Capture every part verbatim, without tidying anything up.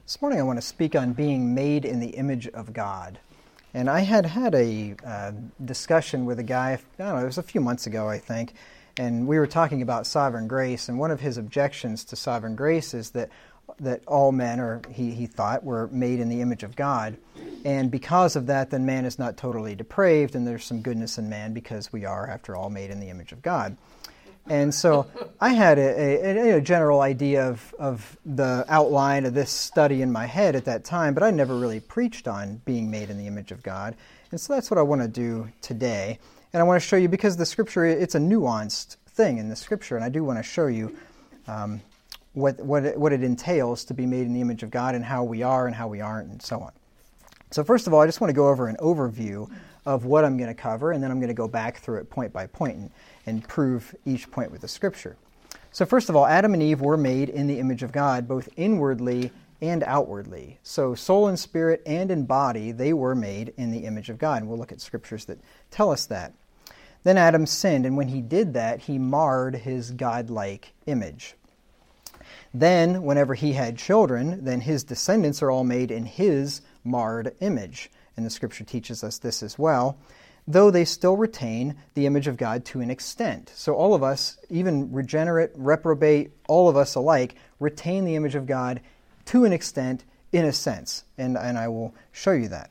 This morning I want to speak on being made in the image of God. And I had had a uh, discussion with a guy, I don't know, it was a few months ago, I think, and we were talking about sovereign grace, and one of his objections to sovereign grace is that that all men, or he, he thought, were made in the image of God. And because of that, then man is not totally depraved, and there's some goodness in man because we are, after all, made in the image of God. And so I had a, a, a general idea of, of the outline of this study in my head at that time, but I never really preached on being made in the image of God. And so that's what I want to do today. And I want to show you, because the Scripture, it's a nuanced thing in the Scripture, and I do want to show you um, what, what, it, what it entails to be made in the image of God and how we are and how we aren't and so on. So first of all, I just want to go over an overview of what I'm going to cover, and then I'm going to go back through it point by point and, and prove each point with the Scripture. So first of all, Adam and Eve were made in the image of God, both inwardly and outwardly. So soul and spirit and in body, they were made in the image of God. And we'll look at Scriptures that tell us that. Then Adam sinned, and when he did that, he marred his God-like image. Then, whenever he had children, then his descendants are all made in his marred image. And the Scripture teaches us this as well, though they still retain the image of God to an extent. So all of us, even regenerate, reprobate, all of us alike, retain the image of God to an extent, in a sense. And, and I will show you that.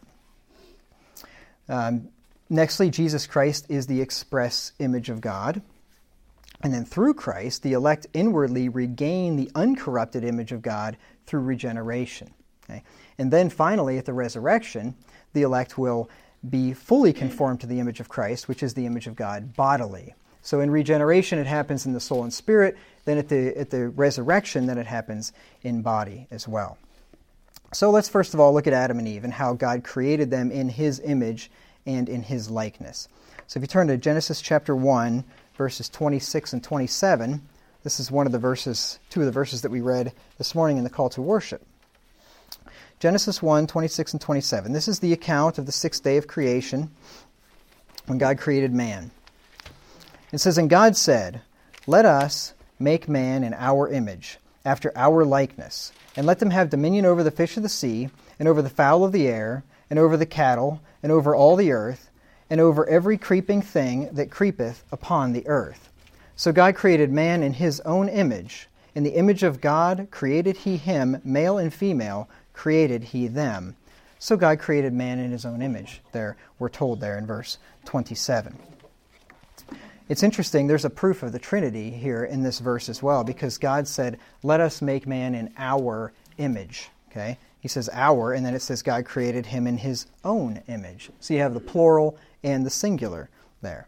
Um, nextly, Jesus Christ is the express image of God. And then through Christ, the elect inwardly regain the uncorrupted image of God through regeneration. Okay? And then finally, at the resurrection, the elect will be fully conformed to the image of Christ, which is the image of God bodily. So in regeneration, it happens in the soul and spirit. Then at the at the resurrection, then it happens in body as well. So let's first of all look at Adam and Eve and how God created them in His image and in His likeness. So if you turn to Genesis chapter one, verses twenty-six and twenty-seven, this is one of the verses, two of the verses that we read this morning in the call to worship. Genesis one, twenty-six and twenty-seven. This is the account of the sixth day of creation when God created man. It says, "And God said, Let us make man in our image, after our likeness, and let them have dominion over the fish of the sea, and over the fowl of the air, and over the cattle, and over all the earth, and over every creeping thing that creepeth upon the earth." So God created man in His own image. In the image of God created He him, male and female, created He them. So God created man in His own image. There, we're told there in verse twenty-seven. It's interesting, there's a proof of the Trinity here in this verse as well, because God said, "Let us make man in our image." Okay? He says our, and then it says God created him in His own image. So you have the plural and the singular there.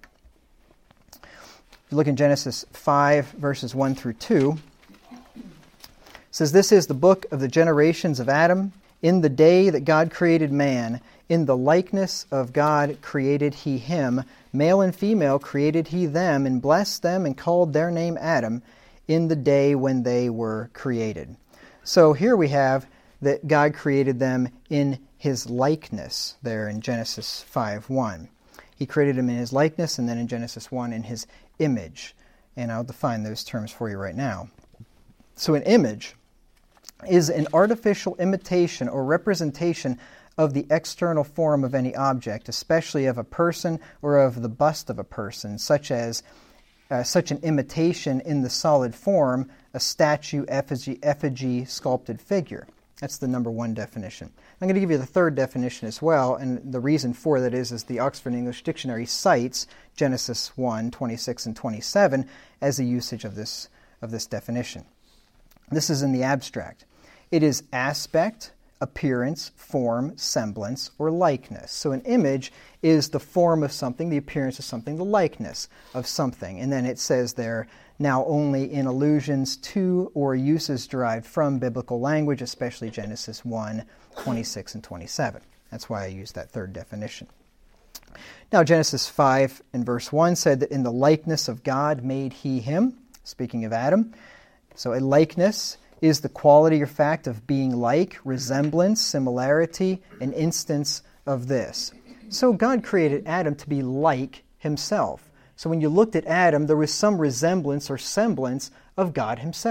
If you look in Genesis five, verses one through two, it says, "This is the book of the generations of Adam. In the day that God created man, in the likeness of God created He him. Male and female created He them, and blessed them, and called their name Adam, in the day when they were created." So here we have that God created them in His likeness, there in Genesis five one. He created them in His likeness, and then in Genesis one in His image. And I'll define those terms for you right now. So an image is an artificial imitation or representation of the external form of any object, especially of a person or of the bust of a person, such as uh, such an imitation in the solid form, a statue, effigy, effigy, sculpted figure. That's the number one definition. I'm going to give you the third definition as well, and the reason for that is, is the Oxford English Dictionary cites Genesis one, twenty-six and twenty-seven as a usage of this, of this definition. This is in the abstract. It is aspect, appearance, form, semblance, or likeness. So an image is the form of something, the appearance of something, the likeness of something. And then it says there, now only in allusions to or uses derived from biblical language, especially Genesis one, twenty-six and twenty-seven. That's why I used that third definition. Now Genesis five and verse one said that in the likeness of God made He him, speaking of Adam. So a likeness is the quality or fact of being like, resemblance, similarity, an instance of this. So God created Adam to be like Himself. So when you looked at Adam, there was some resemblance or semblance of God Himself.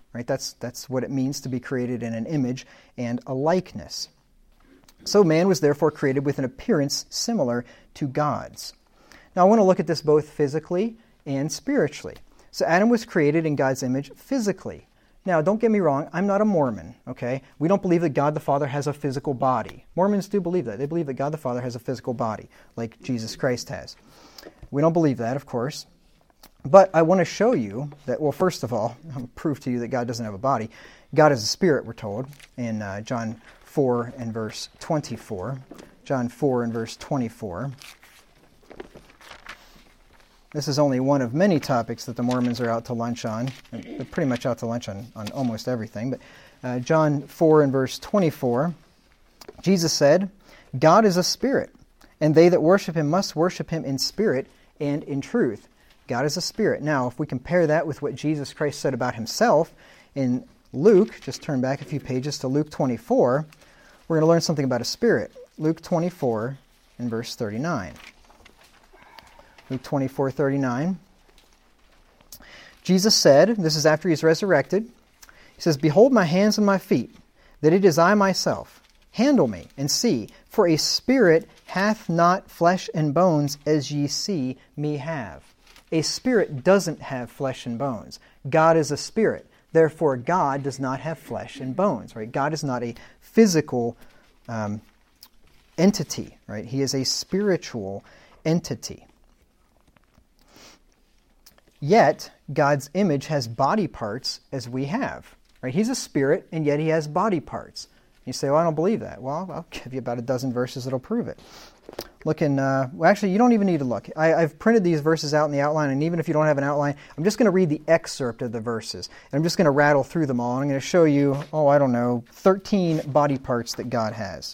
right? That's, that's what it means to be created in an image and a likeness. So man was therefore created with an appearance similar to God's. Now I want to look at this both physically and spiritually. So Adam was created in God's image physically. Now, don't get me wrong, I'm not a Mormon, okay? We don't believe that God the Father has a physical body. Mormons do believe that. They believe that God the Father has a physical body, like Jesus Christ has. We don't believe that, of course. But I want to show you that, well, first of all, I'll prove to you that God doesn't have a body. God is a spirit, we're told, in uh, John four and verse twenty-four. John four and verse twenty-four. This is only one of many topics that the Mormons are out to lunch on. They're pretty much out to lunch on, on almost everything. But uh, John four and verse twenty-four, Jesus said, God is a spirit, and they that worship him must worship him in spirit and in truth. God is a spirit. Now, if we compare that with what Jesus Christ said about himself in Luke, just turn back a few pages to Luke twenty-four, we're going to learn something about a spirit. Luke twenty-four and verse thirty-nine. Luke twenty-four thirty-nine. Jesus said, this is after he's resurrected, he says, Behold my hands and my feet, that it is I myself. Handle me, and see, for a spirit hath not flesh and bones, as ye see me have. A spirit doesn't have flesh and bones. God is a spirit. Therefore, God does not have flesh and bones. Right? God is not a physical um, entity. Right? He is a spiritual entity. Yet, God's image has body parts as we have. Right? He's a spirit, and yet he has body parts. You say, well, I don't believe that. Well, I'll give you about a dozen verses that'll prove it. Look in, uh, well, actually, you don't even need to look. I, I've printed these verses out in the outline, and even if you don't have an outline, I'm just going to read the excerpt of the verses. And I'm just going to rattle through them all. And I'm going to show you, oh, I don't know, thirteen body parts that God has.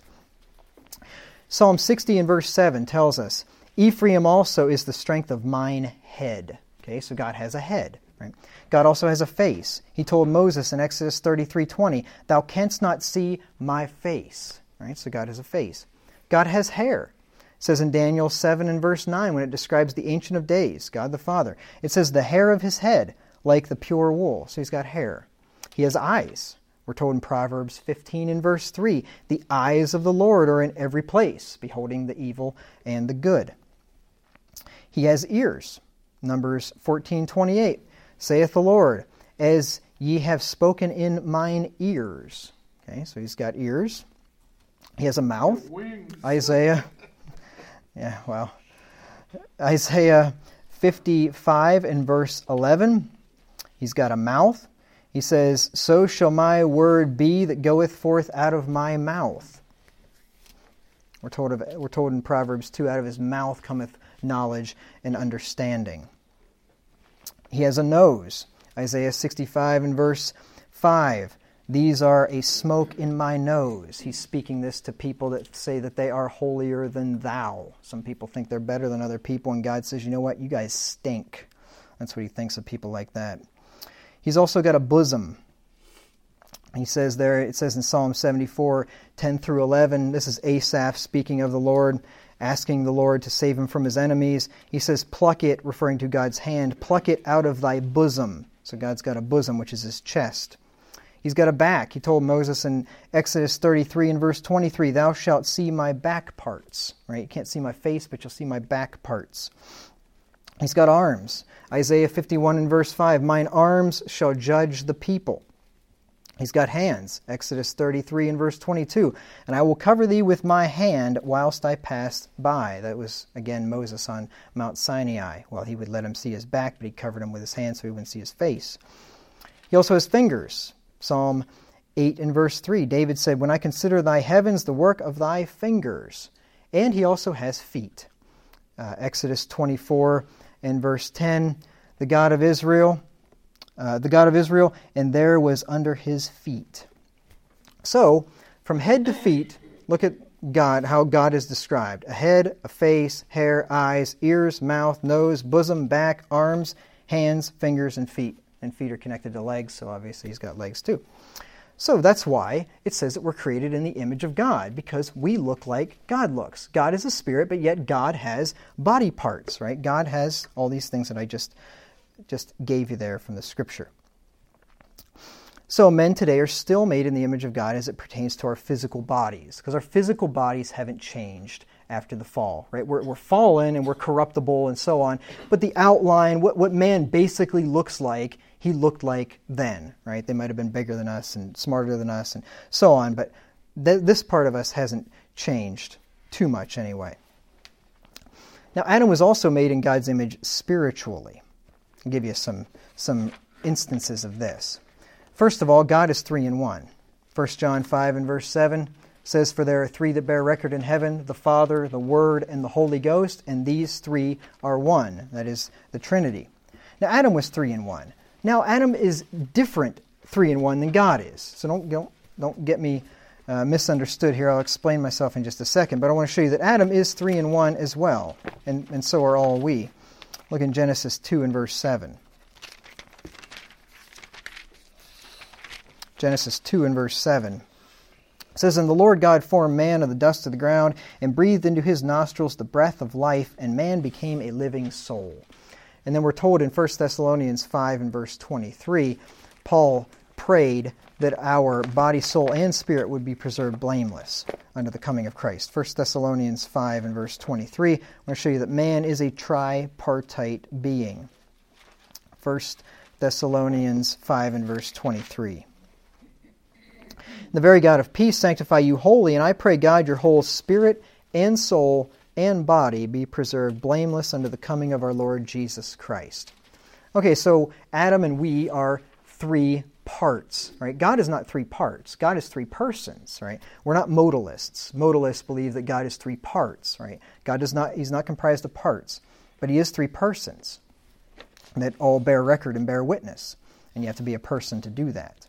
Psalm sixty and verse seven tells us, Ephraim also is the strength of mine head. Okay, so God has a head. Right? God also has a face. He told Moses in Exodus thirty-three twenty, Thou canst not see my face. Right? So God has a face. God has hair. It says in Daniel seven and verse nine, when it describes the Ancient of Days, God the Father, it says, the hair of his head like the pure wool. So he's got hair. He has eyes. We're told in Proverbs fifteen and verse three, the eyes of the Lord are in every place, beholding the evil and the good. He has ears. Numbers fourteen twenty-eight, saith the Lord, as ye have spoken in mine ears. Okay, so he's got ears. He has a mouth. Isaiah. Yeah, well. Isaiah fifty-five and verse eleven. He's got a mouth. He says, So shall my word be that goeth forth out of my mouth. We're told of we're told in Proverbs two, out of his mouth cometh knowledge and understanding. He has a nose. Isaiah sixty-five and verse five. These are a smoke in my nose. He's speaking this to people that say that they are holier than thou. Some people think they're better than other people, and God says, you know what? You guys stink. That's what he thinks of people like that. He's also got a bosom. He says there, it says in Psalm seventy-four, ten through eleven, this is Asaph speaking of the Lord, asking the Lord to save him from his enemies. He says, pluck it, referring to God's hand, pluck it out of thy bosom. So God's got a bosom, which is his chest. He's got a back. He told Moses in Exodus thirty-three and verse twenty-three, Thou shalt see my back parts. Right? You can't see my face, but you'll see my back parts. He's got arms. Isaiah fifty-one and verse five, Mine arms shall judge the people. He's got hands. Exodus thirty-three and verse twenty-two, And I will cover thee with my hand whilst I pass by. That was, again, Moses on Mount Sinai. Well, he would let him see his back, but he covered him with his hand so he wouldn't see his face. He also has fingers. Psalm eight and verse three, David said, When I consider thy heavens, the work of thy fingers. And he also has feet. Uh, Exodus twenty-four and verse ten, The God of Israel, uh, the God of Israel, and there was under his feet. So, from head to feet, look at God, how God is described. A head, a face, hair, eyes, ears, mouth, nose, bosom, back, arms, hands, fingers, and feet. And feet are connected to legs, so obviously he's got legs too. So that's why it says that we're created in the image of God, because we look like God looks. God is a spirit, but yet God has body parts, right? God has all these things that I just, just gave you there from the scripture. So men today are still made in the image of God as it pertains to our physical bodies, because our physical bodies haven't changed after the fall, right? We're, we're fallen and we're corruptible and so on, but the outline, what, what man basically looks like, he looked like then, right? They might have been bigger than us and smarter than us and so on, but th- this part of us hasn't changed too much anyway. Now, Adam was also made in God's image spiritually. I'll give you some, some instances of this. First of all, God is three in one. First John five and verse seven says, "For there are three that bear record in heaven, the Father, the Word, and the Holy Ghost, and these three are one." That is the Trinity. Now, Adam was three in one. Now, Adam is different three in one than God is. So don't, don't, don't get me uh, misunderstood here. I'll explain myself in just a second. But I want to show you that Adam is three in one as well, and, and so are all we. Look in Genesis two and verse seven. Genesis two and verse seven. It says, "And the Lord God formed man of the dust of the ground, and breathed into his nostrils the breath of life, and man became a living soul." And then we're told in First Thessalonians five and verse twenty-three, Paul prayed that our body, soul, and spirit would be preserved blameless under the coming of Christ. First Thessalonians five and verse twenty-three, I'm going to show you that man is a tripartite being. First Thessalonians five and verse twenty-three. "The very God of peace sanctify you wholly, and I pray God your whole spirit and soul and body be preserved blameless unto the coming of our Lord Jesus Christ." Okay, so Adam and we are three parts, right? God is not three parts. God is three persons, right? We're not modalists. Modalists believe that God is three parts, right? God does not, he's not comprised of parts, but he is three persons that all bear record and bear witness, and you have to be a person to do that.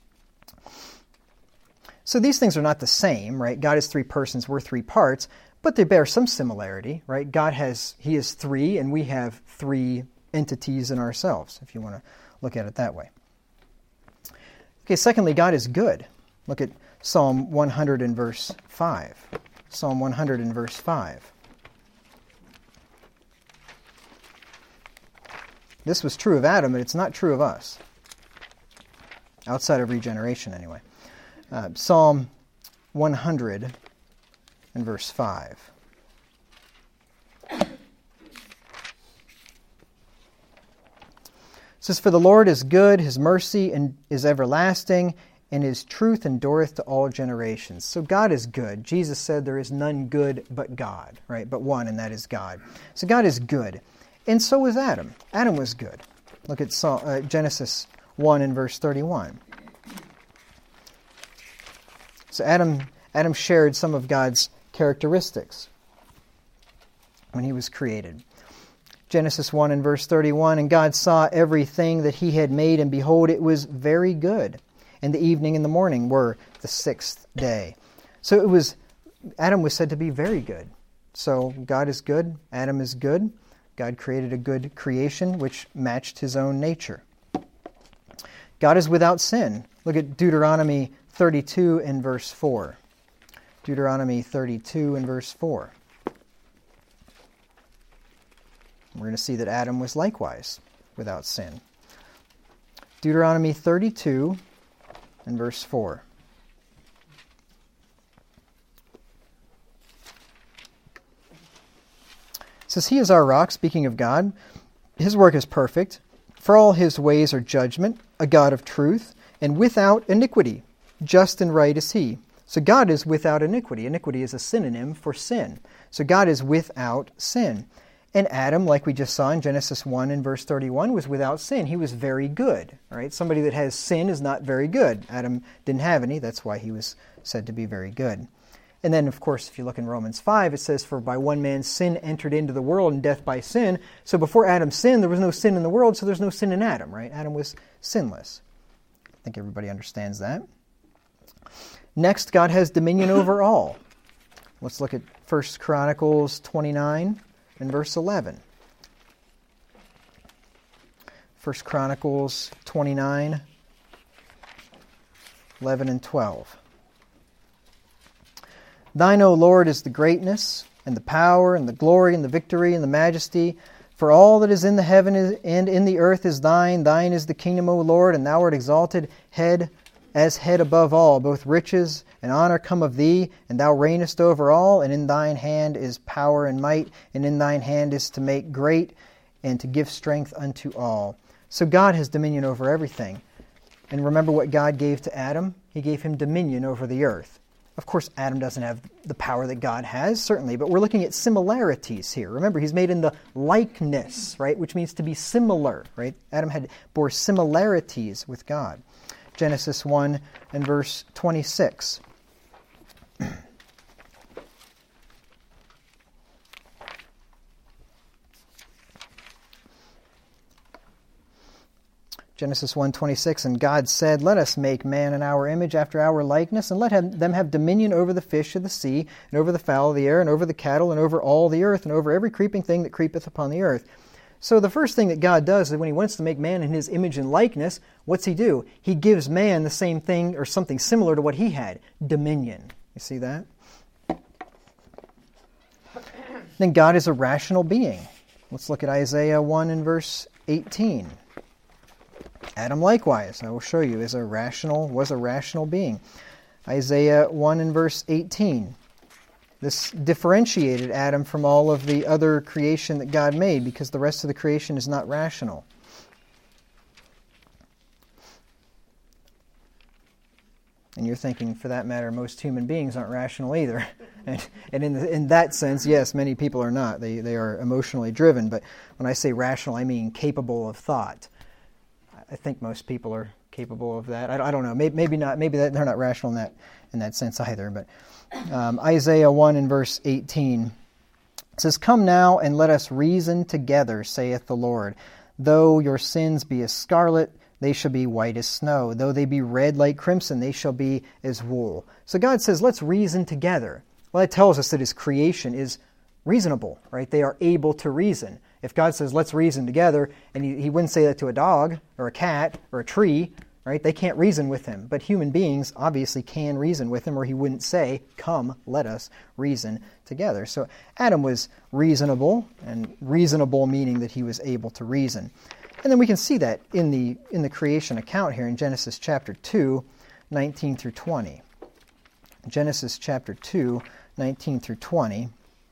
So these things are not the same, right? God is three persons, we're three parts, but they bear some similarity, right? God has, he is three, and we have three entities in ourselves, if you want to look at it that way. Okay, secondly, God is good. Look at Psalm one hundred and verse five. Psalm one hundred and verse five. This was true of Adam, but it's not true of us. Outside of regeneration, anyway. Uh, Psalm one hundred and verse five. It says, "For the Lord is good, his mercy and is everlasting, and his truth endureth to all generations." So God is good. Jesus said there is none good but God, right? But one, and that is God. So God is good. And so was Adam. Adam was good. Look at uh, Genesis one and verse thirty-one. So Adam, Adam shared some of God's characteristics when he was created. Genesis one and verse thirty-one, "And God saw everything that he had made, and behold, it was very good. And the evening and the morning were the sixth day." So it was, Adam was said to be very good. So God is good, Adam is good. God created a good creation which matched his own nature. God is without sin. Look at Deuteronomy thirty-two and verse four. Deuteronomy thirty-two and verse four. We're going to see that Adam was likewise without sin. Deuteronomy thirty-two and verse four. It says, "He is our rock," speaking of God. "His work is perfect, for all his ways are judgment, a God of truth, and without iniquity. Just and right is he." So God is without iniquity. Iniquity is a synonym for sin. So God is without sin. And Adam, like we just saw in Genesis one and verse thirty-one, was without sin. He was very good. Right? Somebody that has sin is not very good. Adam didn't have any. That's why he was said to be very good. And then, of course, if you look in Romans five, it says, "For by one man sin entered into the world, and death by sin." So before Adam sinned, there was no sin in the world, so there's no sin in Adam, right? Adam was sinless. I think everybody understands that. Next, God has dominion over all. Let's look at First Chronicles twenty-nine and verse eleven. First Chronicles twenty-nine, eleven and twelve. "Thine, O Lord, is the greatness, and the power, and the glory, and the victory, and the majesty. For all that is in the heaven and in the earth is thine. Thine is the kingdom, O Lord, and thou art exalted head as head above all. Both riches and honor come of thee, and thou reignest over all. And in thine hand is power and might, and in thine hand is to make great and to give strength unto all. So God has dominion over everything. And remember what God gave to Adam? He gave him dominion over the earth. Of course, Adam doesn't have the power that God has, certainly, but we're looking at similarities here. Remember, he's made in the likeness, right, which means to be similar, right? Adam had bore similarities with God. Genesis one and verse twenty-six. Genesis one twenty-six, and God said, Let us make man in our image after our likeness, and let him, them have dominion over the fish of the sea, and over the fowl of the air, and over the cattle, and over all the earth, and over every creeping thing that creepeth upon the earth. So the first thing that God does is when he wants to make man in his image and likeness, what's he do? He gives man the same thing or something similar to what he had, dominion. You see that? Then God is a rational being. Let's look at Isaiah one and verse eighteen. Adam likewise, I will show you, is a rational, was a rational being. Isaiah one and verse eighteen. This differentiated Adam from all of the other creation that God made because the rest of the creation is not rational. And you're thinking, for that matter, most human beings aren't rational either. And, and in, the, in that sense, yes, many people are not. They, they are emotionally driven. But when I say rational, I mean capable of thought. I think most people are capable of that. I, I don't know. Maybe, maybe not. Maybe that, they're not rational in that in that sense either. But um, Isaiah one and verse eighteen says, Come now and let us reason together, saith the Lord. Though your sins be as scarlet, they shall be white as snow. Though they be red like crimson, they shall be as wool. So God says, let's reason together. Well, that tells us that his creation is reasonable, right? They are able to reason. If God says, let's reason together, and he, he wouldn't say that to a dog or a cat or a tree, right? They can't reason with him. But human beings obviously can reason with him, or he wouldn't say, come, let us reason together. So Adam was reasonable, and reasonable meaning that he was able to reason. And then we can see that in the in the creation account here in Genesis chapter two, nineteen through twenty. Genesis chapter two, nineteen through twenty.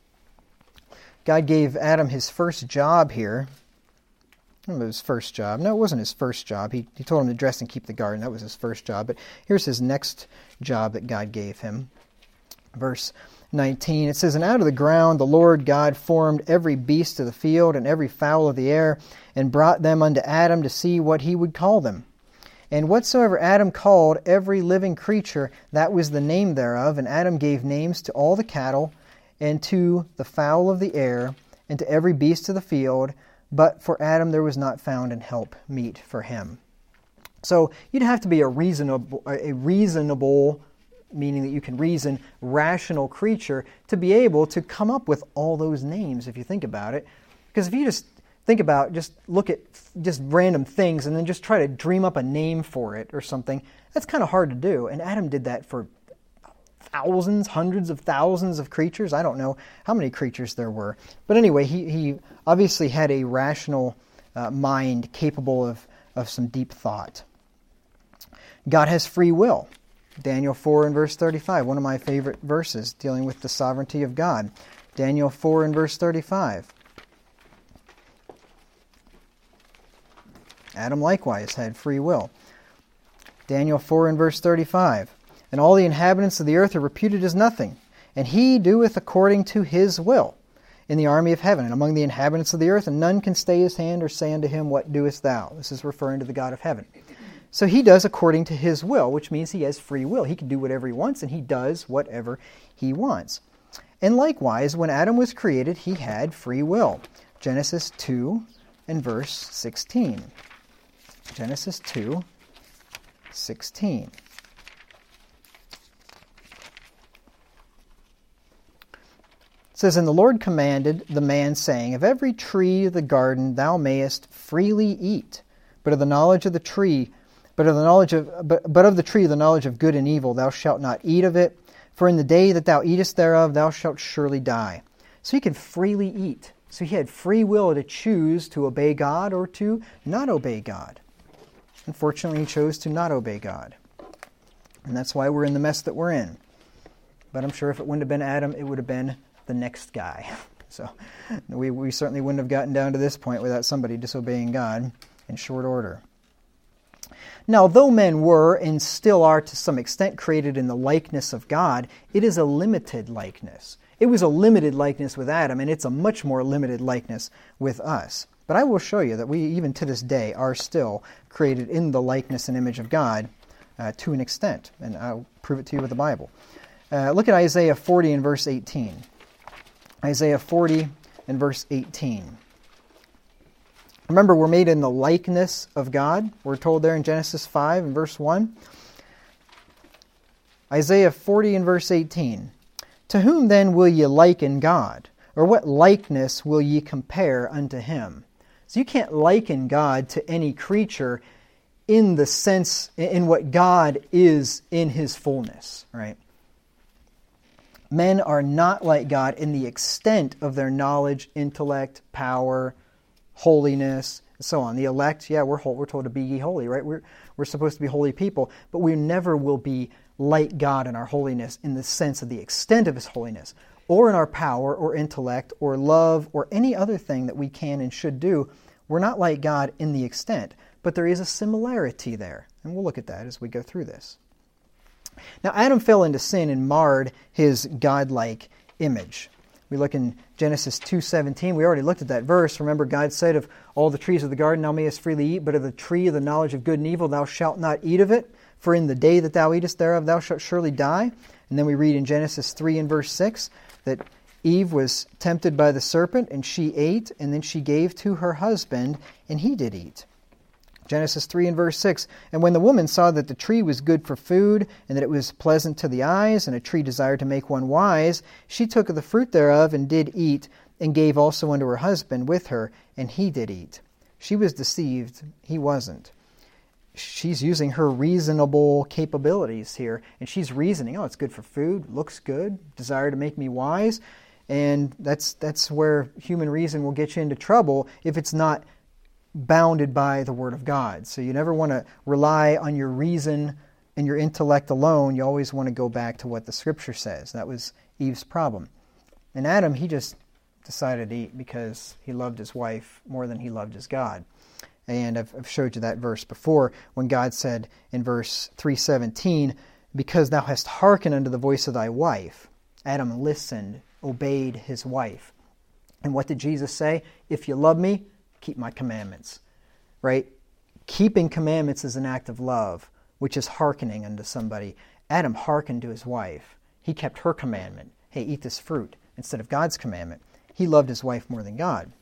God gave Adam his first job here. I don't know his first job. No, it wasn't his first job. He, he told him to dress and keep the garden. That was his first job. But here's his next job that God gave him. Verse nineteen, it says, And out of the ground the Lord God formed every beast of the field and every fowl of the air, and brought them unto Adam to see what he would call them. And whatsoever Adam called every living creature, that was the name thereof. And Adam gave names to all the cattle, and to the fowl of the air, and to every beast of the field. But for Adam there was not found an help meet for him. So you'd have to be a reasonable, a reasonable, meaning that you can reason, rational creature to be able to come up with all those names, if you think about it. Because if you just think about, just look at just random things and then just try to dream up a name for it or something, that's kind of hard to do. And Adam did that for thousands, hundreds of thousands of creatures. I don't know how many creatures there were. But anyway, he, he obviously had a rational uh, mind capable of, of some deep thought. God has free will. Daniel four and verse thirty-five, one of my favorite verses dealing with the sovereignty of God. Daniel four and verse thirty-five. Adam likewise had free will. Daniel four and verse thirty-five. And all the inhabitants of the earth are reputed as nothing, and he doeth according to his will in the army of heaven and among the inhabitants of the earth, and none can stay his hand or say unto him, What doest thou? This is referring to the God of heaven. So he does according to his will, which means he has free will. He can do whatever he wants, and he does whatever he wants. And likewise, when Adam was created, he had free will. Genesis two and verse sixteen. Genesis two, sixteen. It says, And the Lord commanded the man, saying, Of every tree of the garden thou mayest freely eat, but of the knowledge of the tree, but of the knowledge of but, but of the tree of the knowledge of good and evil thou shalt not eat of it, for in the day that thou eatest thereof thou shalt surely die. So he can freely eat So he had free will to choose to obey God or to not obey God. Unfortunately, he chose to not obey God. And that's why we're in the mess that we're in. But I'm sure if it wouldn't have been Adam, it would have been the next guy. So we, we certainly wouldn't have gotten down to this point without somebody disobeying God in short order. Now, though men were and still are to some extent created in the likeness of God, it is a limited likeness. It was a limited likeness with Adam, and it's a much more limited likeness with us. But I will show you that we, even to this day, are still created in the likeness and image of God uh, to an extent. And I'll prove it to you with the Bible. Uh, look at Isaiah forty and verse eighteen. Isaiah forty and verse eighteen. Remember, we're made in the likeness of God. We're told there in Genesis five and verse one. Isaiah forty and verse eighteen. To whom then will ye liken God? Or what likeness will ye compare unto him? So you can't liken God to any creature in the sense, in what God is in his fullness, right? Men are not like God in the extent of their knowledge, intellect, power, holiness, and so on. The elect, yeah, we're we're told to be ye holy, right? We're we're supposed to be holy people, but we never will be like God in our holiness in the sense of the extent of his holiness, or in our power, or intellect, or love, or any other thing that we can and should do. We're not like God in the extent, but there is a similarity there, and we'll look at that as we go through this. Now, Adam fell into sin and marred his godlike image. We look in Genesis two seventeen. We already looked at that verse. Remember, God said, of all the trees of the garden thou mayest freely eat, but of the tree of the knowledge of good and evil thou shalt not eat of it, for in the day that thou eatest thereof thou shalt surely die. And then we read in Genesis three and verse six that Eve was tempted by the serpent, and she ate, and then she gave to her husband, and he did eat. Genesis three and verse six, and when the woman saw that the tree was good for food, and that it was pleasant to the eyes, and a tree desired to make one wise, she took of the fruit thereof, and did eat, and gave also unto her husband with her, and he did eat. She was deceived, he wasn't. She's using her reasonable capabilities here, and she's reasoning, oh, it's good for food, looks good, desire to make me wise, and that's that's where human reason will get you into trouble if it's not bounded by the Word of God. So you never want to rely on your reason and your intellect alone. You always want to go back to what the Scripture says. That was Eve's problem. And Adam, he just decided to eat because he loved his wife more than he loved his God. And I've, I've showed you that verse before when God said in verse three seventeen, because thou hast hearkened unto the voice of thy wife. Adam listened, obeyed his wife. And what did Jesus say? If you love me, keep my commandments, right? Keeping commandments is an act of love, which is hearkening unto somebody. Adam hearkened to his wife. He kept her commandment. Hey, eat this fruit, instead of God's commandment. He loved his wife more than God.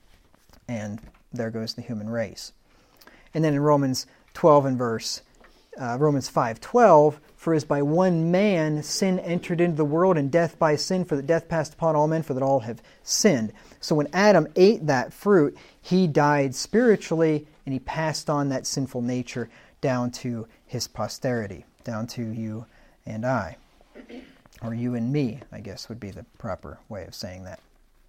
And there goes the human race. And then in Romans twelve and verse, uh, Romans five twelve, for as by one man sin entered into the world, and death by sin, for that death passed upon all men, for that all have sinned. So when Adam ate that fruit, he died spiritually, and he passed on that sinful nature down to his posterity, down to you and I. Or you and me, I guess would be the proper way of saying that.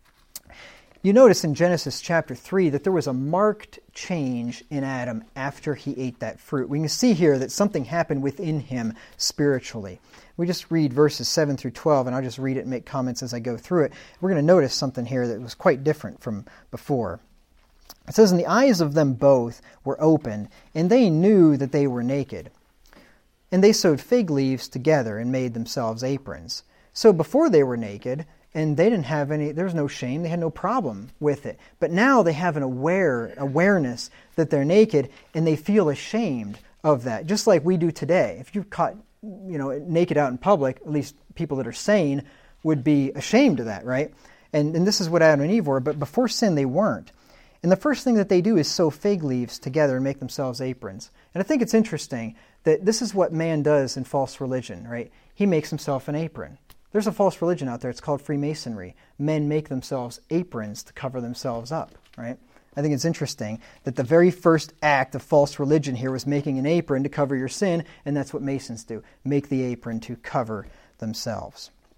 You notice in Genesis chapter three that there was a marked change in Adam after he ate that fruit. We can see here that something happened within him spiritually. We just read verses seven through twelve, and I'll just read it and make comments as I go through it. We're going to notice something here that was quite different from before. It says, and the eyes of them both were opened, and they knew that they were naked. And they sewed fig leaves together and made themselves aprons. So before they were naked, and they didn't have any, there was no shame, they had no problem with it. But now they have an aware awareness that they're naked, and they feel ashamed of that, just like we do today. If you're caught, you know, naked out in public, at least people that are sane would be ashamed of that, right? And, and this is what Adam and Eve were, but before sin they weren't. And the first thing that they do is sew fig leaves together and make themselves aprons. And I think it's interesting that this is what man does in false religion, right? He makes himself an apron. There's a false religion out there. It's called Freemasonry. Men make themselves aprons to cover themselves up, right? I think it's interesting that the very first act of false religion here was making an apron to cover your sin, and that's what Masons do. Make the apron to cover themselves.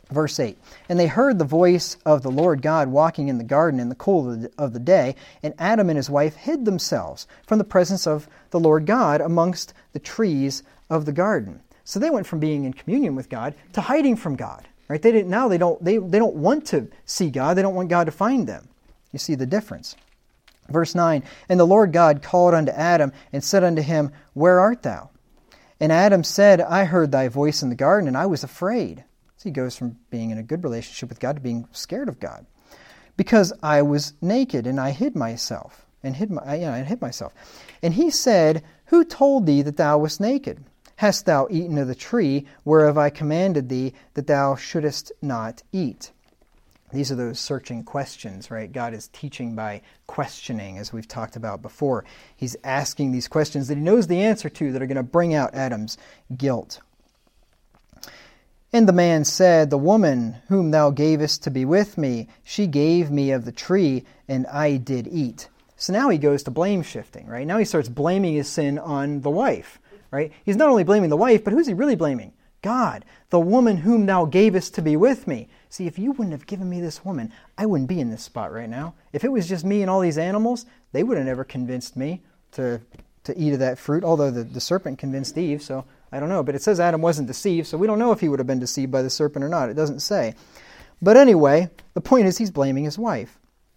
Verse eight, and they heard the voice of the Lord God walking in the garden in the cool of the, of the day, and Adam and his wife hid themselves from the presence of the Lord God amongst the trees of the garden. So they went from being in communion with God to hiding from God. Right? They didn't now they don't they, they don't want to see God, they don't want God to find them. You see the difference. Verse nine, and the Lord God called unto Adam and said unto him, Where art thou? And Adam said, I heard thy voice in the garden, and I was afraid. He goes from being in a good relationship with God to being scared of God. Because I was naked and I hid myself. And hid my yeah, I hid myself. And he said, Who told thee that thou wast naked? Hast thou eaten of the tree whereof I commanded thee that thou shouldest not eat? These are those searching questions, right? God is teaching by questioning, as we've talked about before. He's asking these questions that he knows the answer to that are going to bring out Adam's guilt. And the man said, The woman whom thou gavest to be with me, she gave me of the tree, and I did eat. So now he goes to blame shifting, right? Now he starts blaming his sin on the wife, right? He's not only blaming the wife, but who's he really blaming? God, the woman whom thou gavest to be with me. See, if you wouldn't have given me this woman, I wouldn't be in this spot right now. If it was just me and all these animals, they would have never convinced me to, to eat of that fruit, although the, the serpent convinced Eve, so I don't know, but it says Adam wasn't deceived, so we don't know if he would have been deceived by the serpent or not. It doesn't say. But anyway, the point is he's blaming his wife.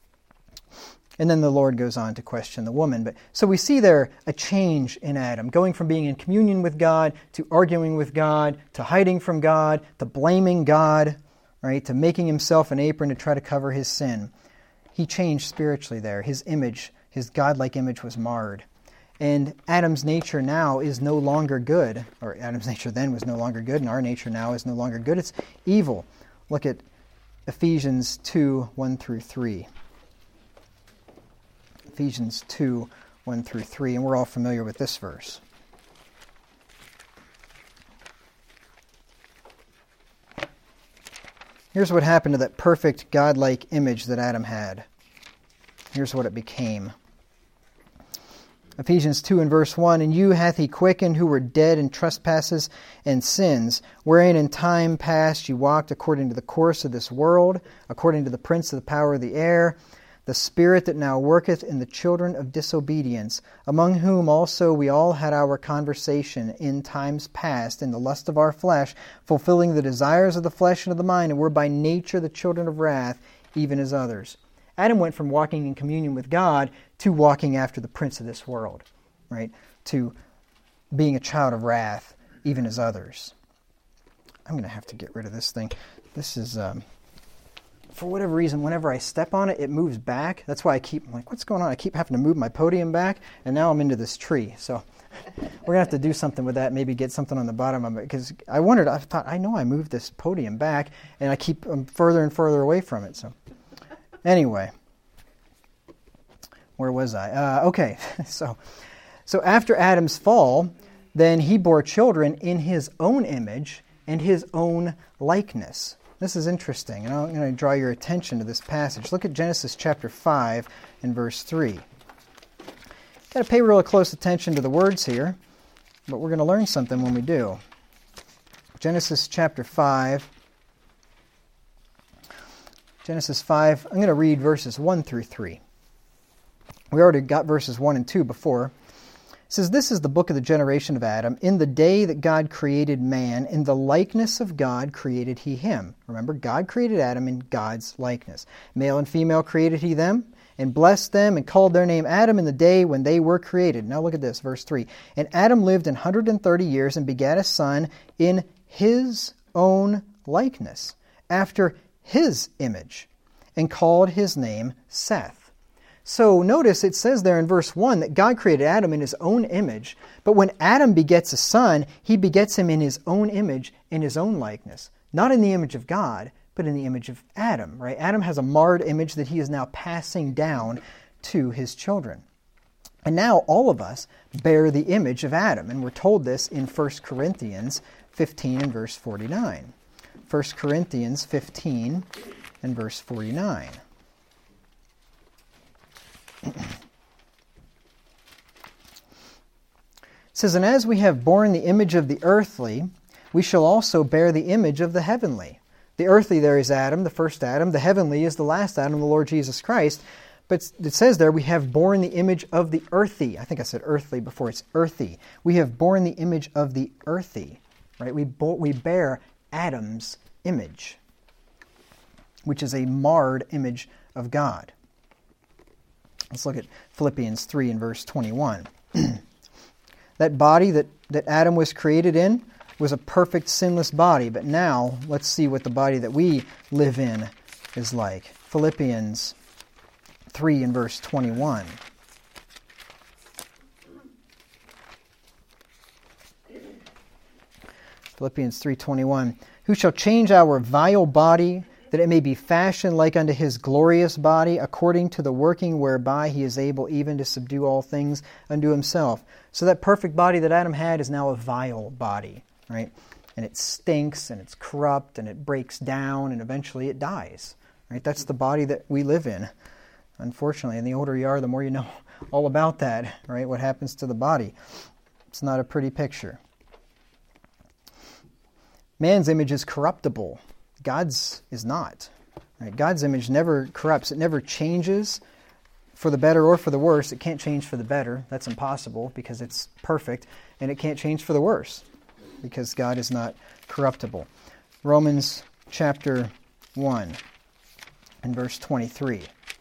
And then the Lord goes on to question the woman. But so we see there a change in Adam, going from being in communion with God to arguing with God, to hiding from God, to blaming God, right, to making himself an apron to try to cover his sin. He changed spiritually there. His image, his godlike image was marred. And Adam's nature now is no longer good, or Adam's nature then was no longer good, and our nature now is no longer good. It's evil. Look at Ephesians two, one through three. Ephesians two, one through three, and we're all familiar with this verse. Here's what happened to that perfect godlike image that Adam had. Here's what it became. Ephesians two and verse one, And you hath he quickened who were dead in trespasses and sins, wherein in time past you walked according to the course of this world, according to the prince of the power of the air, the spirit that now worketh in the children of disobedience, among whom also we all had our conversation in times past in the lust of our flesh, fulfilling the desires of the flesh and of the mind, and were by nature the children of wrath, even as others. Adam went from walking in communion with God to walking after the prince of this world, right? To being a child of wrath, even as others. I'm going to have to get rid of this thing. This is, um, for whatever reason, whenever I step on it, it moves back. That's why I keep, I'm like, what's going on? I keep having to move my podium back, and now I'm into this tree. So we're going to have to do something with that, maybe get something on the bottom of it, because I wondered, I thought, I know I moved this podium back, and I keep um, further and further away from it, so... Anyway, where was I? Uh, okay, so so after Adam's fall, then he bore children in his own image and his own likeness. This is interesting, and I'm going to draw your attention to this passage. Look at Genesis chapter five and verse three. Got to pay real close attention to the words here, but we're going to learn something when we do. Genesis chapter five. Genesis five, I'm going to read verses one through three. We already got verses one and two before. It says, This is the book of the generation of Adam. In the day that God created man, in the likeness of God created he him. Remember, God created Adam in God's likeness. Male and female created he them, and blessed them, and called their name Adam in the day when they were created. Now look at this, verse three. And Adam lived an hundred and thirty years, and begat a son in his own likeness, after his image, and called his name Seth. So notice it says there in verse one that God created Adam in his own image, but when Adam begets a son, he begets him in his own image, in his own likeness. Not in the image of God, but in the image of Adam, right? Adam has a marred image that he is now passing down to his children. And now all of us bear the image of Adam, and we're told this in First Corinthians fifteen and verse forty-nine. First Corinthians fifteen and verse forty-nine. It says, And as we have borne the image of the earthly, we shall also bear the image of the heavenly. The earthly there is Adam, the first Adam. The heavenly is the last Adam, the Lord Jesus Christ. But it says there, we have borne the image of the earthy. I think I said earthly before. It's earthy. We have borne the image of the earthy. Right? We, bo- we bear Adam's image, which is a marred image of God. Let's look at Philippians three and verse twenty-one. That body that, that Adam was created in was a perfect, sinless body. But now, let's see what the body that we live in is like. Philippians three and verse twenty-one. Philippians three twenty-one. Who shall change our vile body, that it may be fashioned like unto his glorious body, according to the working whereby he is able even to subdue all things unto himself. So that perfect body that Adam had is now a vile body, right? And it stinks, and it's corrupt, and it breaks down, and eventually it dies, right? That's the body that we live in, unfortunately. And the older you are, the more you know all about that, right? What happens to the body. It's not a pretty picture. Man's image is corruptible. God's is not. Right? God's image never corrupts. It never changes for the better or for the worse. It can't change for the better. That's impossible because it's perfect. And it can't change for the worse because God is not corruptible. Romans chapter one and verse twenty-three.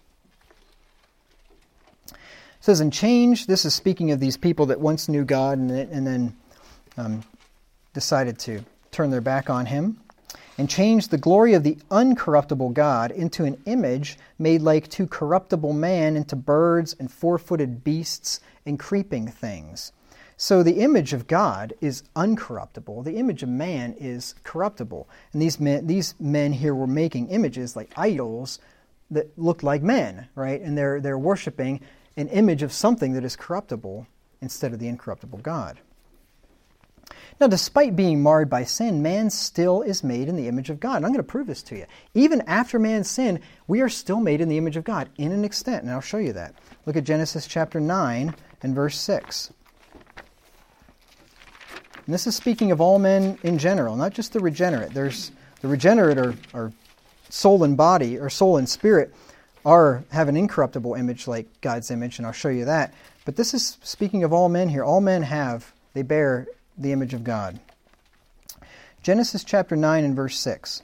It says, and change, this is speaking of these people that once knew God and, and then um, decided to turn their back on him. And change the glory of the uncorruptible God into an image made like to corruptible man, into birds and four-footed beasts and creeping things. So the image of God is uncorruptible. The image of man is corruptible. And these men, these men here were making images like idols that looked like men, right? And they're they're worshiping an image of something that is corruptible instead of the incorruptible God. Now, despite being marred by sin, man still is made in the image of God. And I'm going to prove this to you. Even after man's sin, we are still made in the image of God in an extent. And I'll show you that. Look at Genesis chapter nine and verse six. And this is speaking of all men in general, not just the regenerate. There's the regenerate or, or soul and body, or soul and spirit, are have an incorruptible image like God's image, and I'll show you that. But this is speaking of all men here. All men have, they bear the image of God. Genesis chapter nine and verse six.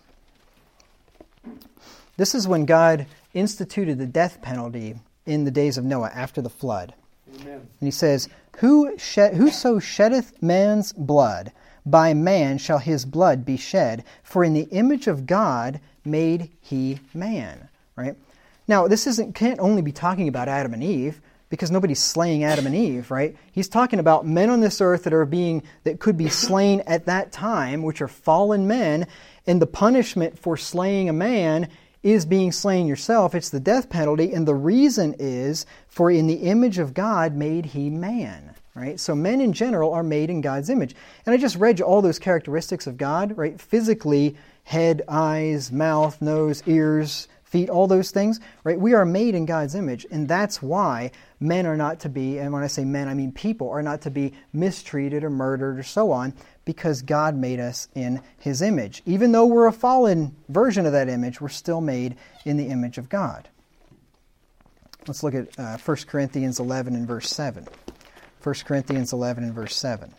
This is when God instituted the death penalty in the days of Noah after the flood. Amen. And he says, Who shed, Whoso sheddeth man's blood, by man shall his blood be shed, for in the image of God made he man. Right? Now, this isn't can't only be talking about Adam and Eve, because nobody's slaying Adam and Eve, right? He's talking about men on this earth that are being, that could be slain at that time, which are fallen men, and the punishment for slaying a man is being slain yourself. It's the death penalty, and the reason is, for in the image of God made he man, right? So men in general are made in God's image. And I just read you all those characteristics of God, right? Physically, head, eyes, mouth, nose, ears, feet, all those things, right? We are made in God's image, and that's why men are not to be, and when I say men, I mean people, are not to be mistreated or murdered or so on, because God made us in his image. Even though we're a fallen version of that image, we're still made in the image of God. Let's look at uh, First Corinthians eleven and verse seven. First Corinthians eleven and verse seven.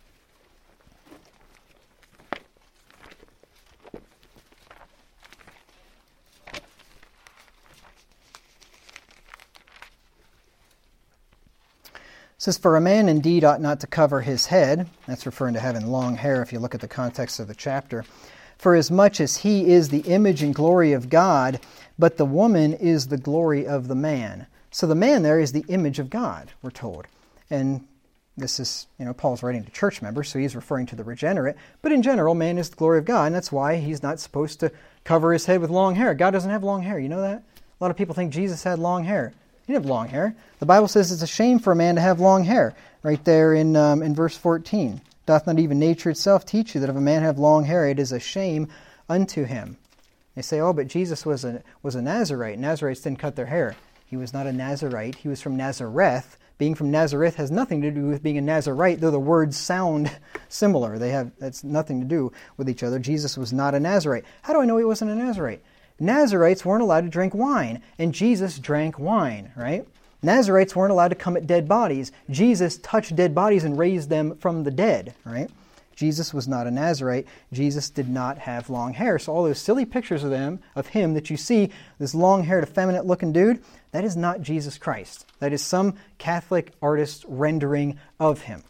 It says, for a man indeed ought not to cover his head. That's referring to having long hair if you look at the context of the chapter. For as much as he is the image and glory of God, but the woman is the glory of the man. So the man there is the image of God, we're told. And this is, you know, Paul's writing to church members, so he's referring to the regenerate. But in general, man is the glory of God, and that's why he's not supposed to cover his head with long hair. God doesn't have long hair, you know that? A lot of people think Jesus had long hair. He didn't have long hair. The Bible says it's a shame for a man to have long hair. Right there in um, in verse fourteen. Doth not even nature itself teach you that if a man have long hair, it is a shame unto him? They say, oh, but Jesus was a was a Nazarite. Nazarites didn't cut their hair. He was not a Nazarite. He was from Nazareth, being from Nazareth has nothing to do with being a Nazarite, though the words sound similar. They have that's nothing to do with each other. Jesus was not a Nazarite. How do I know he wasn't a Nazarite? Nazarites weren't allowed to drink wine, and Jesus drank wine, right? Nazarites weren't allowed to come at dead bodies. Jesus touched dead bodies and raised them from the dead, right? Jesus was not a Nazarite. Jesus did not have long hair. So all those silly pictures of them, of him that you see, this long-haired, effeminate-looking dude, that is not Jesus Christ. That is some Catholic artist's rendering of him.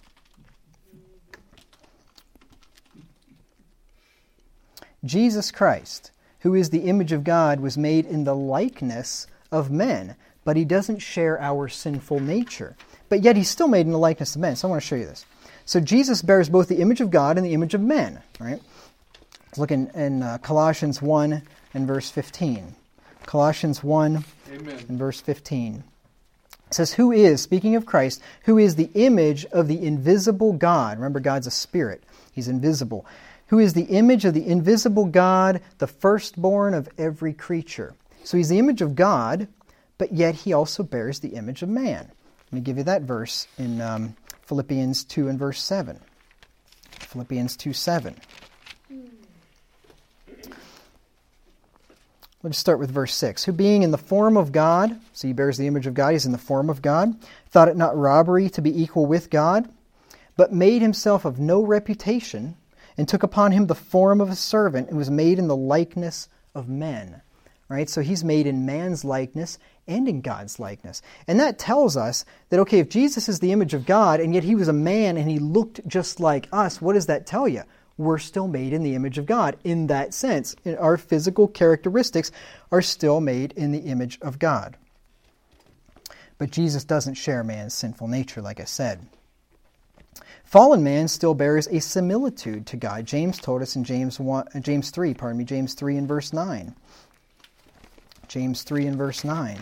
Jesus Christ, who is the image of God, was made in the likeness of men, but he doesn't share our sinful nature. But yet he's still made in the likeness of men. So I want to show you this. So Jesus bears both the image of God and the image of men, right? Let's look in, in uh, Colossians one and verse fifteen. Colossians one Amen. And verse fifteen. It says, who is, speaking of Christ, who is the image of the invisible God. Remember, God's a spirit. He's invisible. Who is the image of the invisible God, the firstborn of every creature. So he's the image of God, but yet he also bears the image of man. Let me give you that verse in um, Philippians two and verse seven. Philippians two seven. Let's start with verse six. Who being in the form of God, so he bears the image of God, he's in the form of God, thought it not robbery to be equal with God, but made himself of no reputation, and took upon him the form of a servant, and was made in the likeness of men. Right? So he's made in man's likeness and in God's likeness. And that tells us that, okay, if Jesus is the image of God, and yet he was a man and he looked just like us, what does that tell you? We're still made in the image of God in that sense. Our physical characteristics are still made in the image of God. But Jesus doesn't share man's sinful nature, like I said. Fallen man still bears a similitude to God. James told us in James one, James three, pardon me, James three and verse nine. James three and verse nine.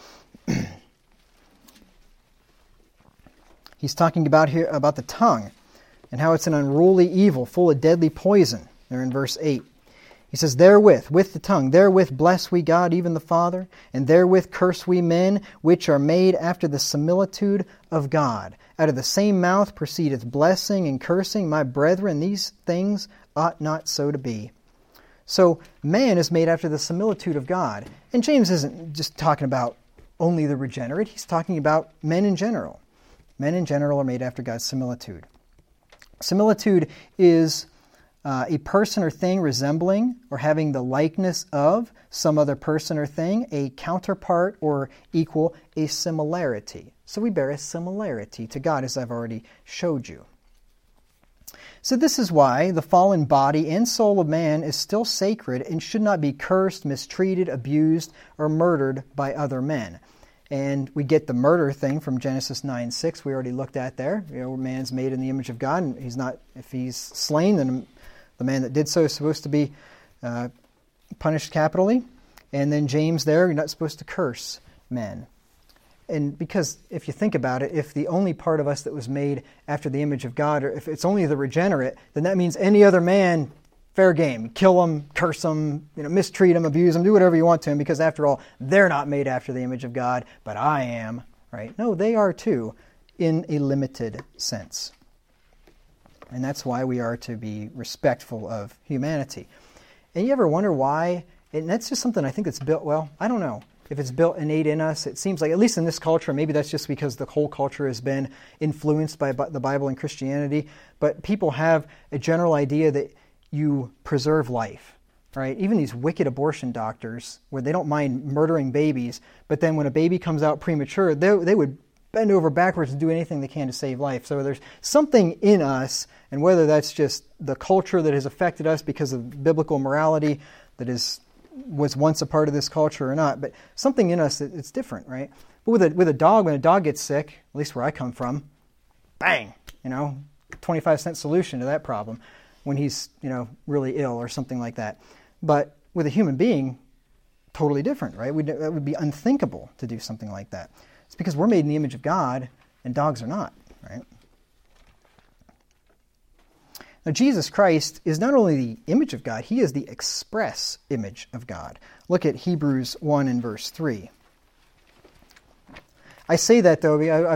He's talking about here about the tongue and how it's an unruly evil, full of deadly poison. There in verse eight. He says, therewith, with the tongue, therewith bless we God, even the Father, and therewith curse we men, which are made after the similitude of God. Out of the same mouth proceedeth blessing and cursing. My brethren, these things ought not so to be. So man is made after the similitude of God. And James isn't just talking about only the regenerate. He's talking about men in general. Men in general are made after God's similitude. Similitude is uh, a person or thing resembling or having the likeness of some other person or thing, a counterpart or equal, a similarity. So we bear a similarity to God, as I've already showed you. So this is why the fallen body and soul of man is still sacred and should not be cursed, mistreated, abused, or murdered by other men. And we get the murder thing from Genesis nine six we already looked at there. You know, man's made in the image of God, and he's not, if he's slain, then the man that did so is supposed to be uh, punished capitally. And then James there, you're not supposed to curse men. And because if you think about it, if the only part of us that was made after the image of God, or if it's only the regenerate, then that means any other man, fair game. Kill them, curse them, you know, mistreat them, abuse them, do whatever you want to them, because after all, they're not made after the image of God, but I am, right? No, they are too, in a limited sense. And that's why we are to be respectful of humanity. And you ever wonder why? And that's just something I think that's built, well, I don't know. If it's built innate in us, it seems like, at least in this culture, maybe that's just because the whole culture has been influenced by the Bible and Christianity, but people have a general idea that you preserve life, right? Even these wicked abortion doctors, where they don't mind murdering babies, but then when a baby comes out premature, they, they would bend over backwards and do anything they can to save life. So there's something in us, and whether that's just the culture that has affected us because of biblical morality that is was once a part of this culture or not, but something in us, it's different, right? But with a with a dog, when a dog gets sick, at least where I come from, bang, you know, twenty-five cent solution to that problem when he's, you know, really ill or something like that. But with a human being, totally different, right? We'd, that would be unthinkable to do something like that. It's because we're made in the image of God and dogs are not, right? Now, Jesus Christ is not only the image of God, he is the express image of God. Look at Hebrews one and verse three. I say that, though, I, I was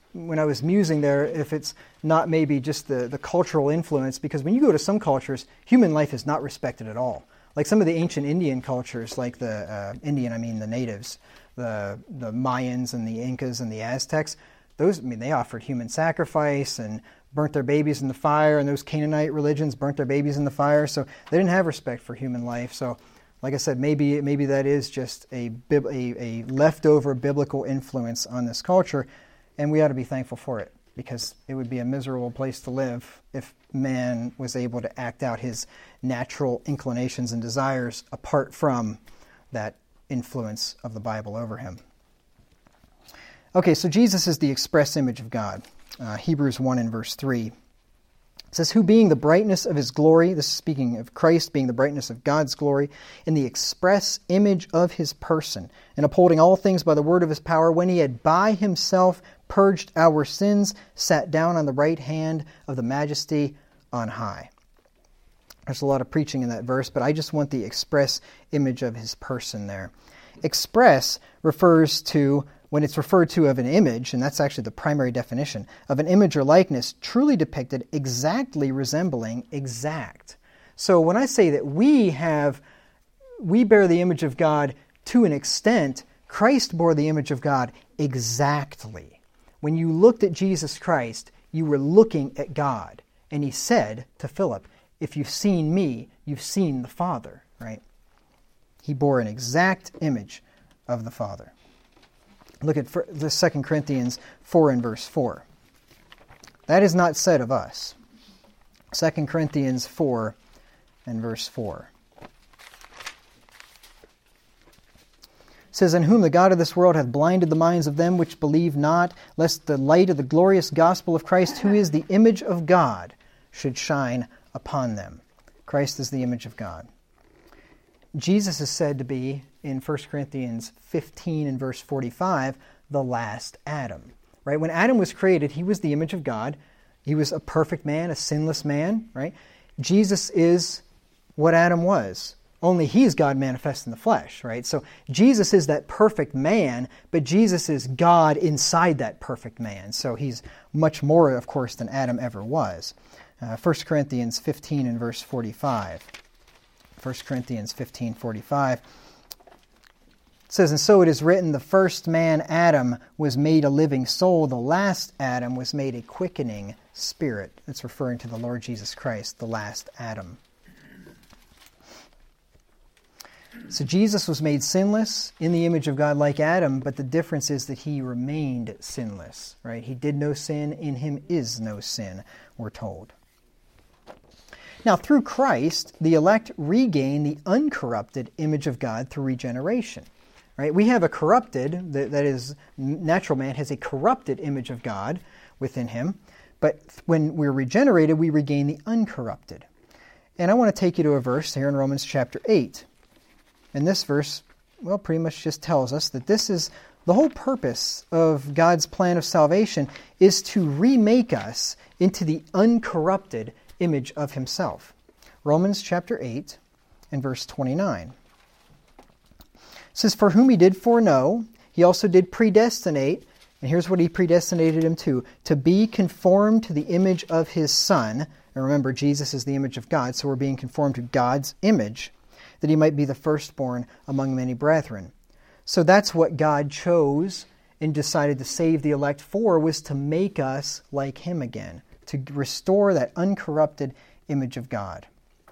when I was musing there, if it's not maybe just the, the cultural influence, because when you go to some cultures, human life is not respected at all. Like some of the ancient Indian cultures, like the uh, Indian, I mean the natives, the the Mayans and the Incas and the Aztecs, those, I mean, they offered human sacrifice and burnt their babies in the fire, and those Canaanite religions burnt their babies in the fire, so they didn't have respect for human life. So, like I said, maybe maybe that is just a, a, a leftover biblical influence on this culture, and we ought to be thankful for it, because it would be a miserable place to live if man was able to act out his natural inclinations and desires apart from that influence of the Bible over him. Okay, so Jesus is the express image of God. Uh, Hebrews one and verse three. It says, who being the brightness of his glory, this is speaking of Christ being the brightness of God's glory, in the express image of his person, and upholding all things by the word of his power, when he had by himself purged our sins, sat down on the right hand of the majesty on high. There's a lot of preaching in that verse, but I just want the express image of his person there. Express refers to, when it's referred to of an image, and that's actually the primary definition, of an image or likeness truly depicted, exactly resembling exact. So when I say that we have, we bear the image of God to an extent, Christ bore the image of God exactly. When you looked at Jesus Christ, you were looking at God. And he said to Philip, if you've seen me, you've seen the Father, right? He bore an exact image of the Father. Look at the Second Corinthians four and verse four. That is not said of us. Second Corinthians four and verse four. It says, in whom the God of this world hath blinded the minds of them which believe not, lest the light of the glorious gospel of Christ, who is the image of God, should shine upon them. Christ is the image of God. Jesus is said to be, in First Corinthians fifteen and verse forty-five, the last Adam. Right? When Adam was created, he was the image of God. He was a perfect man, a sinless man. Right? Jesus is what Adam was. Only he is God manifest in the flesh. Right? So Jesus is that perfect man, but Jesus is God inside that perfect man. So he's much more, of course, than Adam ever was. Uh, First Corinthians fifteen and verse forty-five. First Corinthians fifteen forty-five. It says, and so it is written, the first man, Adam, was made a living soul. The last Adam was made a quickening spirit. It's referring to the Lord Jesus Christ, the last Adam. So Jesus was made sinless in the image of God like Adam, but the difference is that he remained sinless. Right? He did no sin, in him is no sin, we're told. Now, through Christ, the elect regain the uncorrupted image of God through regeneration. Right? We have a corrupted, that is, natural man has a corrupted image of God within him, but when we're regenerated, we regain the uncorrupted. And I want to take you to a verse here in Romans chapter eight. And this verse, well, pretty much just tells us that this is the whole purpose of God's plan of salvation, is to remake us into the uncorrupted image of himself. Romans chapter eight and verse twenty-nine. It says, for whom he did foreknow, he also did predestinate, and here's what he predestinated him to, to be conformed to the image of his Son. And remember, Jesus is the image of God, so we're being conformed to God's image, that he might be the firstborn among many brethren. So that's what God chose and decided to save the elect for, was to make us like him again, to restore that uncorrupted image of God.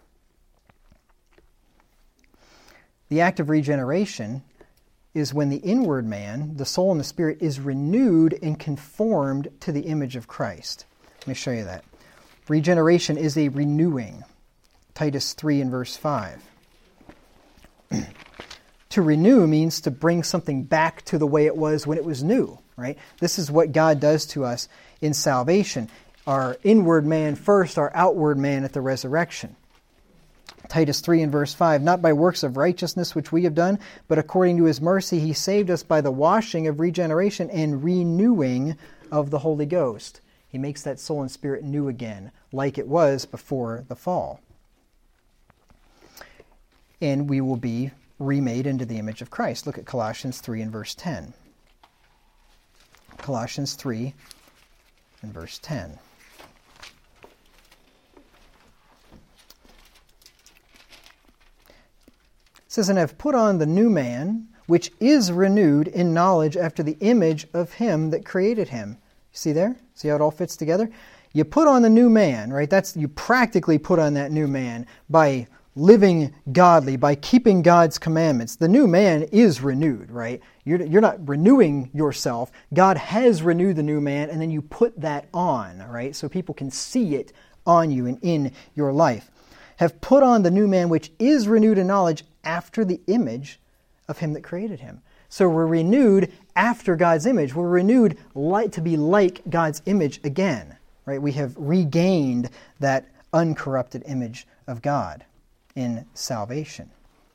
The act of regeneration is when the inward man, the soul and the spirit, is renewed and conformed to the image of Christ. Let me show you that. Regeneration is a renewing. Titus three and verse five. To renew means to bring something back to the way it was when it was new, right? This is what God does to us in salvation. Our inward man first, our outward man at the resurrection. Titus three and verse five, not by works of righteousness which we have done, but according to his mercy he saved us by the washing of regeneration and renewing of the Holy Ghost. He makes that soul and spirit new again, like it was before the fall. And we will be remade into the image of Christ. Look at Colossians three and verse ten. Colossians three in verse ten. It says, and have put on the new man, which is renewed in knowledge after the image of him that created him. See there? See how it all fits together? You put on the new man, right? That's you practically put on that new man by living godly, by keeping God's commandments. The new man is renewed, right? You're, you're not renewing yourself. God has renewed the new man, and then you put that on, right? So people can see it on you and in your life. Have put on the new man, which is renewed in knowledge after the image of him that created him. So we're renewed after God's image. We're renewed like, to be like God's image again, right? We have regained that uncorrupted image of God in salvation.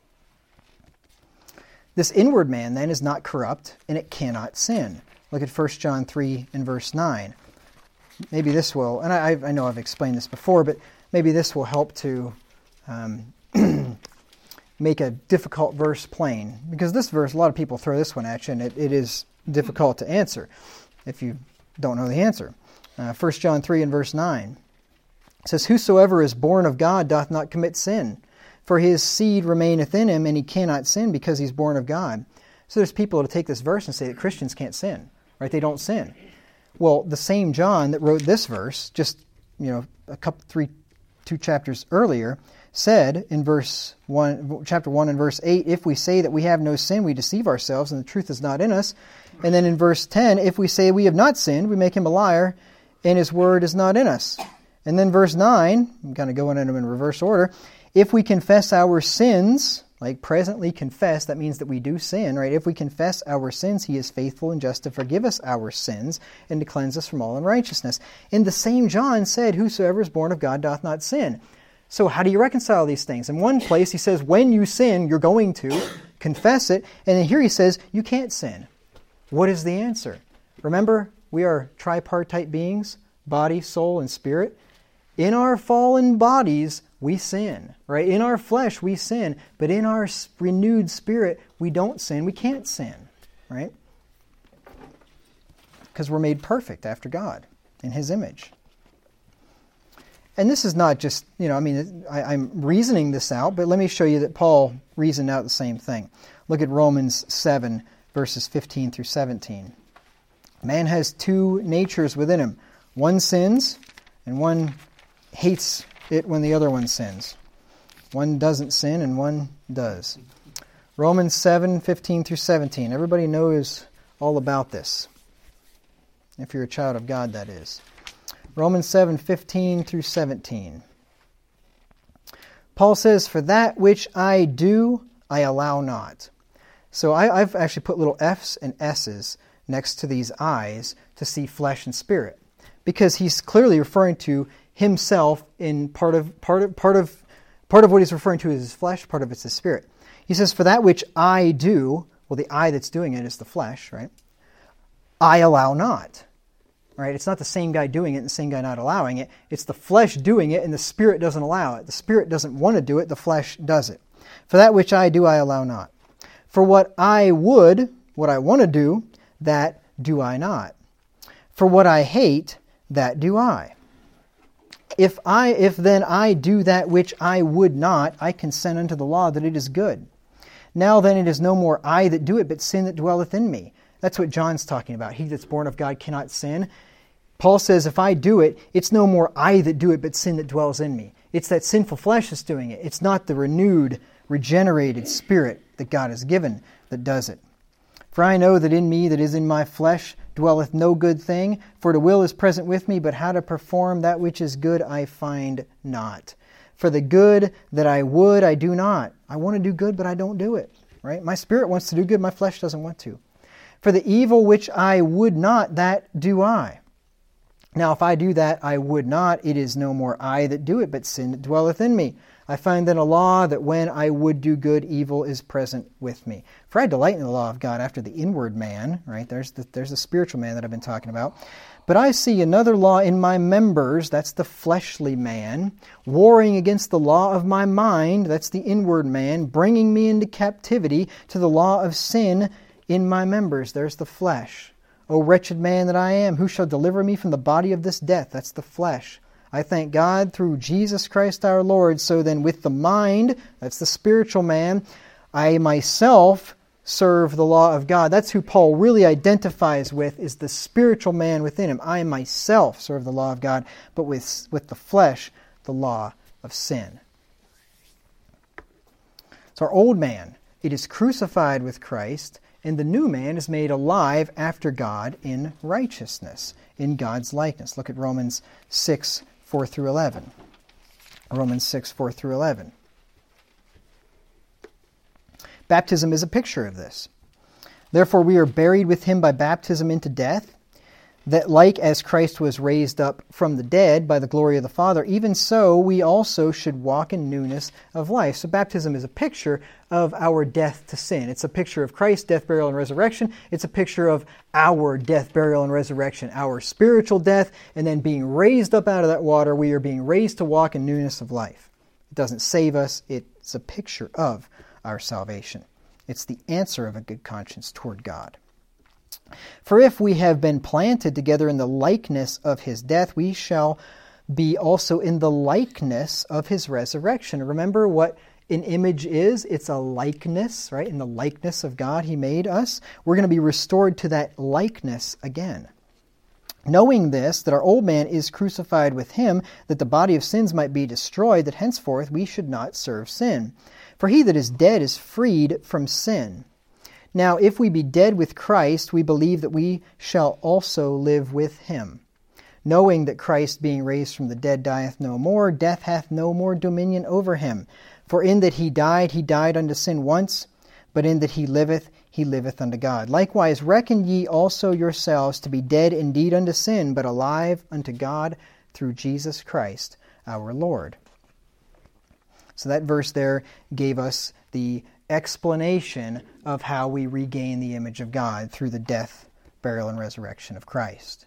This inward man then is not corrupt and it cannot sin. Look at First John three and verse nine. Maybe this will, and I, I know I've explained this before, but maybe this will help to um, make a difficult verse plain. Because this verse, a lot of people throw this one at you, and it, it is difficult to answer if you don't know the answer. Uh, First John three and verse nine. It says, whosoever is born of God doth not commit sin, for his seed remaineth in him, and he cannot sin because he's born of God. So there's people that take this verse and say that Christians can't sin, right? They don't sin. Well, the same John that wrote this verse, just, you know, a couple, three, two chapters earlier, said in verse one, chapter one and verse eight, if we say that we have no sin, we deceive ourselves, and the truth is not in us. And then in verse ten, if we say we have not sinned, we make him a liar, and his word is not in us. And then verse nine, I'm going to go into them in reverse order. If we confess our sins, like presently confess, that means that we do sin, right? If we confess our sins, he is faithful and just to forgive us our sins and to cleanse us from all unrighteousness. And the same John said, whosoever is born of God doth not sin. So how do you reconcile these things? In one place he says, when you sin, you're going to confess it. And then here he says, you can't sin. What is the answer? Remember, we are tripartite beings, body, soul, and spirit. In our fallen bodies, we sin, right? In our flesh, we sin. But in our renewed spirit, we don't sin. We can't sin, right? Because we're made perfect after God in his image. And this is not just, you know, I mean, I, I'm reasoning this out, but let me show you that Paul reasoned out the same thing. Look at Romans seven, verses fifteen through seventeen. Man has two natures within him. One sins, and one hates it when the other one sins. One doesn't sin, and one does. Romans seven, fifteen through seventeen. Everybody knows all about this. If you're a child of God, that is. Romans seven, fifteen through seventeen. Paul says, for that which I do, I allow not. So I, I've actually put little F's and S's next to these I's to see flesh and spirit. Because he's clearly referring to himself in part of part of part of part of what he's referring to is his flesh, part of it's his spirit. He says, for that which I do, well, the I that's doing it is the flesh, right? I allow not. Right? It's not the same guy doing it and the same guy not allowing it. It's the flesh doing it and the spirit doesn't allow it. The spirit doesn't want to do it, the flesh does it. For that which I do, I allow not. For what I would, what I want to do, that do I not. For what I hate, that do I. If I, if then I do that which I would not, I consent unto the law that it is good. Now then it is no more I that do it, but sin that dwelleth in me. That's what John's talking about. He that's born of God cannot sin. Paul says, if I do it, it's no more I that do it, but sin that dwells in me. It's that sinful flesh that's doing it. It's not the renewed, regenerated spirit that God has given that does it. For I know that in me that is in my flesh dwelleth no good thing, for the will is present with me, but how to perform that which is good I find not. For the good that I would, I do not. I want to do good, but I don't do it. Right? My spirit wants to do good, my flesh doesn't want to. For the evil which I would not, that do I. Now if I do that I would not, it is no more I that do it, but sin that dwelleth in me. I find then a law that when I would do good, evil is present with me. For I delight in the law of God after the inward man, right? There's the, there's the spiritual man that I've been talking about. But I see another law in my members, that's the fleshly man, warring against the law of my mind, that's the inward man, bringing me into captivity to the law of sin in my members. There's the flesh. O wretched man that I am, who shall deliver me from the body of this death? That's the flesh. I thank God through Jesus Christ our Lord. So then with the mind, that's the spiritual man, I myself serve the law of God. That's who Paul really identifies with, is the spiritual man within him. I myself serve the law of God, but with, with the flesh, the law of sin. So our old man, it is crucified with Christ, and the new man is made alive after God in righteousness, in God's likeness. Look at Romans six, four through eleven. Romans six, four through eleven. Baptism is a picture of this. Therefore we are buried with him by baptism into death, that like as Christ was raised up from the dead by the glory of the Father, even so we also should walk in newness of life. So baptism is a picture of our death to sin. It's a picture of Christ's death, burial, and resurrection. It's a picture of our death, burial, and resurrection, our spiritual death, and then being raised up out of that water, we are being raised to walk in newness of life. It doesn't save us. It's a picture of our salvation. It's the answer of a good conscience toward God. For if we have been planted together in the likeness of his death, we shall be also in the likeness of his resurrection. Remember what an image is? It's a likeness, right? In the likeness of God he made us. We're going to be restored to that likeness again. Knowing this, that our old man is crucified with him, that the body of sins might be destroyed, that henceforth we should not serve sin. For he that is dead is freed from sin. Now, if we be dead with Christ, we believe that we shall also live with him. Knowing that Christ, being raised from the dead, dieth no more, death hath no more dominion over him. For in that he died, he died unto sin once, but in that he liveth, he liveth unto God. Likewise, reckon ye also yourselves to be dead indeed unto sin, but alive unto God through Jesus Christ our Lord. So that verse there gave us the explanation of how we regain the image of God through the death, burial, and resurrection of Christ.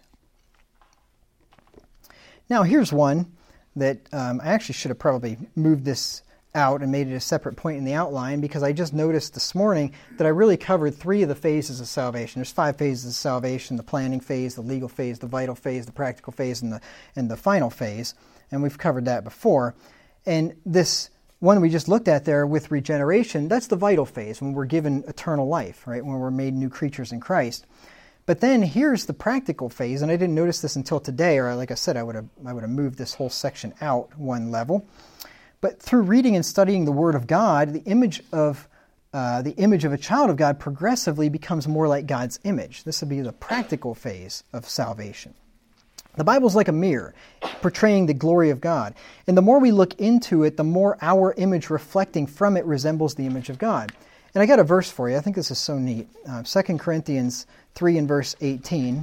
Now here's one that um, I actually should have probably moved this out and made it a separate point in the outline, because I just noticed this morning that I really covered three of the phases of salvation. There's five phases of salvation: the planning phase, the legal phase, the vital phase, the practical phase, and the, and the final phase. And we've covered that before. And this one we just looked at there with regeneration, that's the vital phase, when we're given eternal life, right? When we're made new creatures in Christ. But then here's the practical phase, and I didn't notice this until today, or like I said, I would have I would have moved this whole section out one level. But through reading and studying the Word of God, the image of uh, the image of a child of God progressively becomes more like God's image. This would be the practical phase of salvation. The Bible's like a mirror, portraying the glory of God. And the more we look into it, the more our image reflecting from it resembles the image of God. And I got a verse for you. I think this is so neat. Uh, Second Corinthians three and verse eighteen.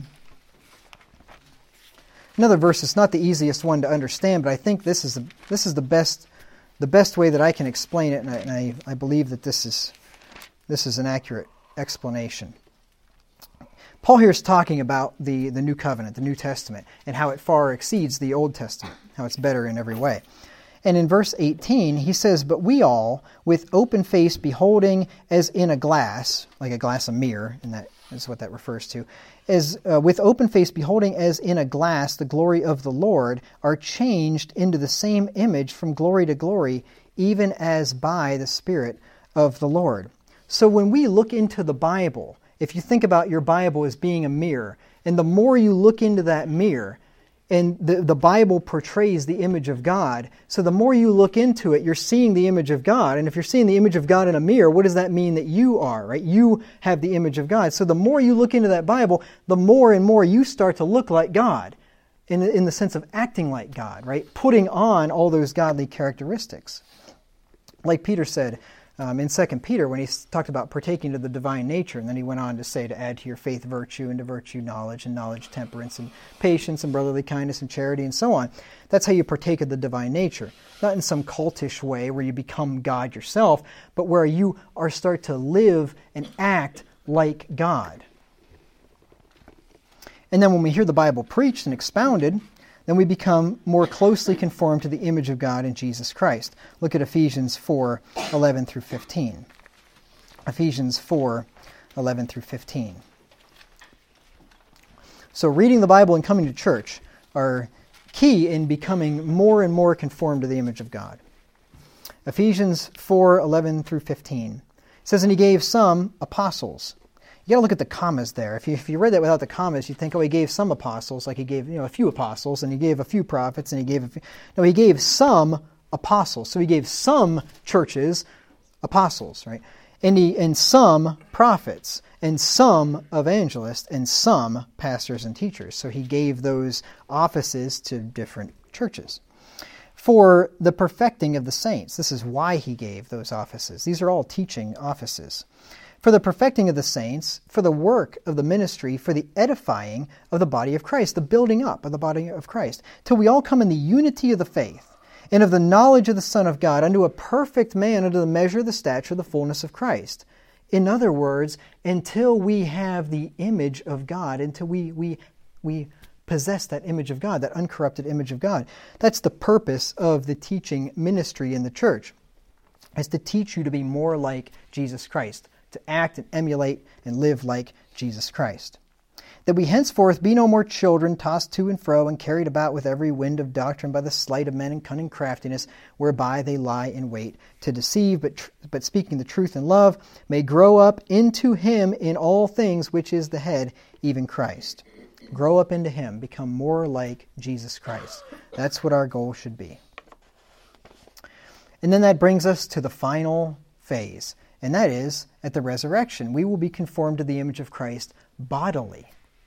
Another verse that's not the easiest one to understand, but I think this is the, this is the best the best way that I can explain it, and I, and I, I believe that this is this is an accurate explanation. Paul here is talking about the, the New Covenant, the New Testament, and how it far exceeds the Old Testament, how it's better in every way. And in verse eighteen, he says, "But we all, with open face, beholding as in a glass," like a glass, a mirror, and that is what that refers to, as uh, with open face, beholding as in a glass the glory of the Lord, are changed into the same image from glory to glory, even as by the Spirit of the Lord. So when we look into the Bible, if you think about your Bible as being a mirror, and the more you look into that mirror, and the, the Bible portrays the image of God, so the more you look into it, you're seeing the image of God. And if you're seeing the image of God in a mirror, what does that mean that you are, right? You have the image of God. So the more you look into that Bible, the more and more you start to look like God, in, in the sense of acting like God, right? Putting on all those godly characteristics. Like Peter said, Um, in Second Peter, when he talked about partaking of the divine nature, and then he went on to say to add to your faith virtue, and to virtue knowledge, and knowledge temperance, and patience, and brotherly kindness, and charity, and so on. That's how you partake of the divine nature. Not in some cultish way where you become God yourself, but where you are start to live and act like God. And then when we hear the Bible preached and expounded, then we become more closely conformed to the image of God in Jesus Christ. Look at Ephesians four, eleven through fifteen. Ephesians four, eleven through fifteen. So reading the Bible and coming to church are key in becoming more and more conformed to the image of God. Ephesians four eleven through fifteen. It says, and he gave some apostles. You got to look at the commas there. If you, if you read that without the commas, you'd think, oh, he gave some apostles, like he gave you know a few apostles, and he gave a few prophets, and he gave a few. No, he gave some apostles. So he gave some churches apostles, right? And he and some prophets, and some evangelists, and some pastors and teachers. So he gave those offices to different churches. For the perfecting of the saints. This is why he gave those offices. These are all teaching offices. For the perfecting of the saints, for the work of the ministry, for the edifying of the body of Christ, the building up of the body of Christ, till we all come in the unity of the faith, and of the knowledge of the Son of God, unto a perfect man, unto the measure of the stature of the fullness of Christ. In other words, until we have the image of God, until we we we possess that image of God, that uncorrupted image of God. That's the purpose of the teaching ministry in the church, is to teach you to be more like Jesus Christ, to act and emulate and live like Jesus Christ. That we henceforth be no more children, tossed to and fro, and carried about with every wind of doctrine by the sleight of men and cunning craftiness, whereby they lie in wait to deceive, but, tr- but speaking the truth in love, may grow up into him in all things, which is the head, even Christ. Grow up into him, become more like Jesus Christ. That's what our goal should be. And then that brings us to the final phase, and that is at the resurrection. We will be conformed to the image of Christ bodily.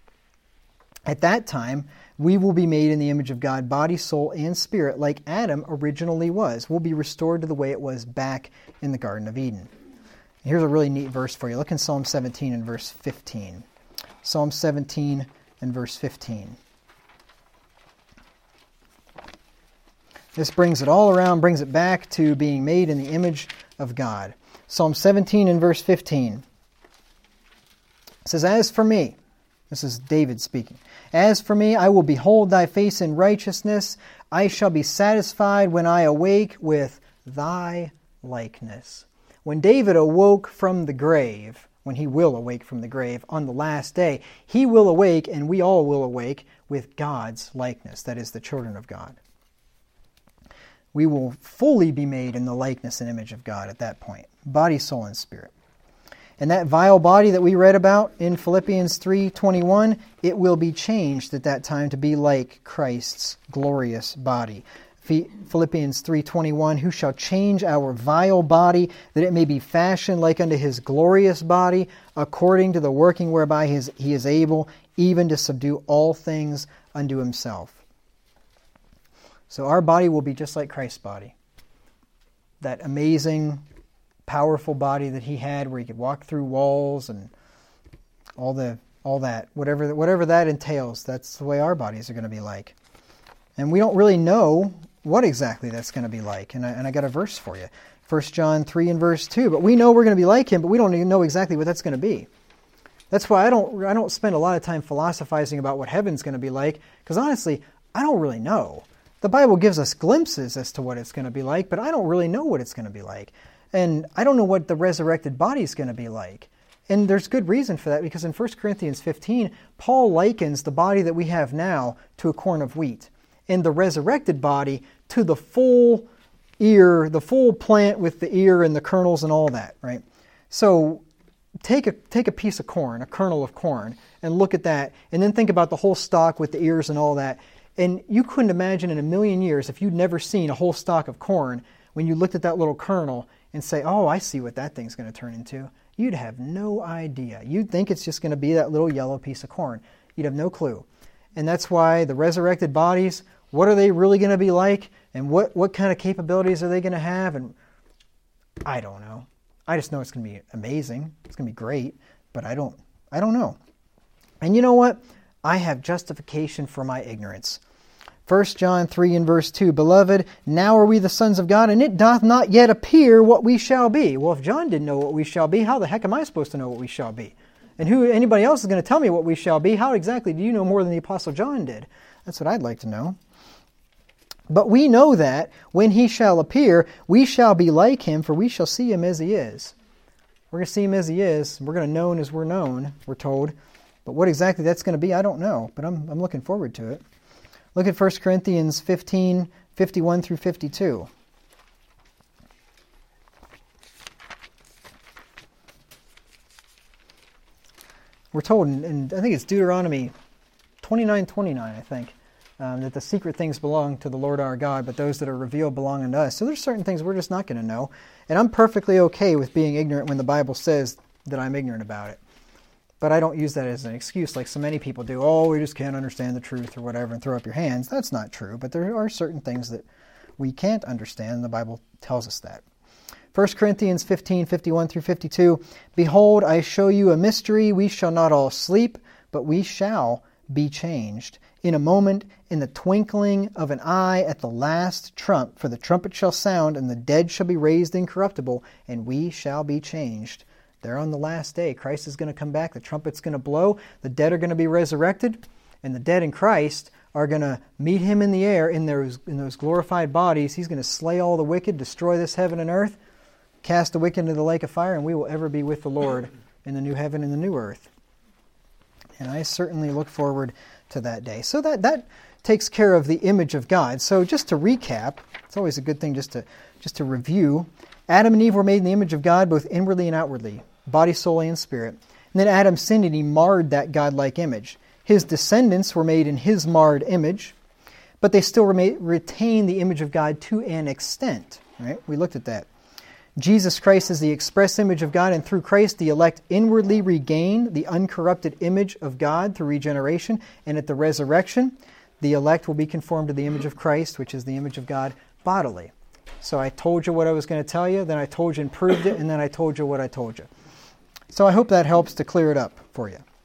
At that time, we will be made in the image of God, body, soul, and spirit, like Adam originally was. We'll be restored to the way it was back in the Garden of Eden. Here's a really neat verse for you. Look in Psalm seventeen and verse fifteen. Psalm seventeen and verse fifteen. This brings it all around, brings it back to being made in the image of God. Psalm seventeen and verse fifteen. It says, as for me, this is David speaking, as for me, I will behold thy face in righteousness. I shall be satisfied when I awake with thy likeness. When David awoke from the grave, when he will awake from the grave on the last day, he will awake, and we all will awake, with God's likeness, that is, the children of God. We will fully be made in the likeness and image of God at that point, body, soul, and spirit. And that vile body that we read about in Philippians three twenty-one, it will be changed at that time to be like Christ's glorious body. Philippians three twenty-one, who shall change our vile body, that it may be fashioned like unto his glorious body, according to the working whereby his, he is able even to subdue all things unto himself. So our body will be just like Christ's body. That amazing, powerful body that he had, where he could walk through walls and all the all that, whatever whatever that entails. That's the way our bodies are going to be like. And we don't really know what exactly that's going to be like. And I, and I got a verse for you. First John three and verse two. But we know we're going to be like him, but we don't even know exactly what that's going to be. That's why I don't I don't spend a lot of time philosophizing about what heaven's going to be like, because honestly, I don't really know. The Bible gives us glimpses as to what it's going to be like, but I don't really know what it's going to be like. And I don't know what the resurrected body is going to be like. And there's good reason for that, because in First Corinthians fifteen, Paul likens the body that we have now to a corn of wheat, and the resurrected body to the full ear, the full plant with the ear and the kernels and all that, right? So take a take a piece of corn, a kernel of corn, and look at that, and then think about the whole stalk with the ears and all that. And you couldn't imagine in a million years, if you'd never seen a whole stalk of corn, when you looked at that little kernel and say, oh, I see what that thing's going to turn into. You'd have no idea. You'd think it's just going to be that little yellow piece of corn. You'd have no clue. And that's why the resurrected bodies, what are they really going to be like? And what, what kind of capabilities are they going to have? And I don't know. I just know it's going to be amazing. It's going to be great. But I don't, I don't know. And you know what? I have justification for my ignorance. First John three and verse two, Beloved, now are we the sons of God, and it doth not yet appear what we shall be. Well, if John didn't know what we shall be, how the heck am I supposed to know what we shall be? And who anybody else is going to tell me what we shall be? How exactly do you know more than the Apostle John did? That's what I'd like to know. But we know that when he shall appear, we shall be like him, for we shall see him as he is. We're going to see him as he is. We're going to know him as we're known, we're told. But what exactly that's going to be, I don't know, but I'm, I'm looking forward to it. Look at First Corinthians fifteen, fifty-one through fifty-two. We're told, in, in I think it's Deuteronomy twenty-nine twenty-nine, I think, um, that the secret things belong to the Lord our God, but those that are revealed belong unto us. So there's certain things we're just not going to know. And I'm perfectly okay with being ignorant when the Bible says that I'm ignorant about it. But I don't use that as an excuse like so many people do. Oh, we just can't understand the truth or whatever and throw up your hands. That's not true. But there are certain things that we can't understand, and the Bible tells us that. First Corinthians fifteen, fifty-one through fifty-two, Behold, I show you a mystery. We shall not all sleep, but we shall be changed. In a moment, in the twinkling of an eye, at the last trump. For the trumpet shall sound, and the dead shall be raised incorruptible, and we shall be changed. There on the last day, Christ is going to come back. The trumpet's going to blow. The dead are going to be resurrected. And the dead in Christ are going to meet him in the air in those, in those glorified bodies. He's going to slay all the wicked, destroy this heaven and earth, cast the wicked into the lake of fire, and we will ever be with the Lord in the new heaven and the new earth. And I certainly look forward to that day. So that, that takes care of the image of God. So just to recap, it's always a good thing just to just to review. Adam and Eve were made in the image of God, both inwardly and outwardly, body, soul, and spirit. And then Adam sinned and he marred that God-like image. His descendants were made in his marred image, but they still remain, retain the image of God to an extent. Right? We looked at that. Jesus Christ is the express image of God, and through Christ the elect inwardly regain the uncorrupted image of God through regeneration, and at the resurrection, the elect will be conformed to the image of Christ, which is the image of God bodily. So I told you what I was going to tell you, then I told you and proved it, and then I told you what I told you. So I hope that helps to clear it up for you.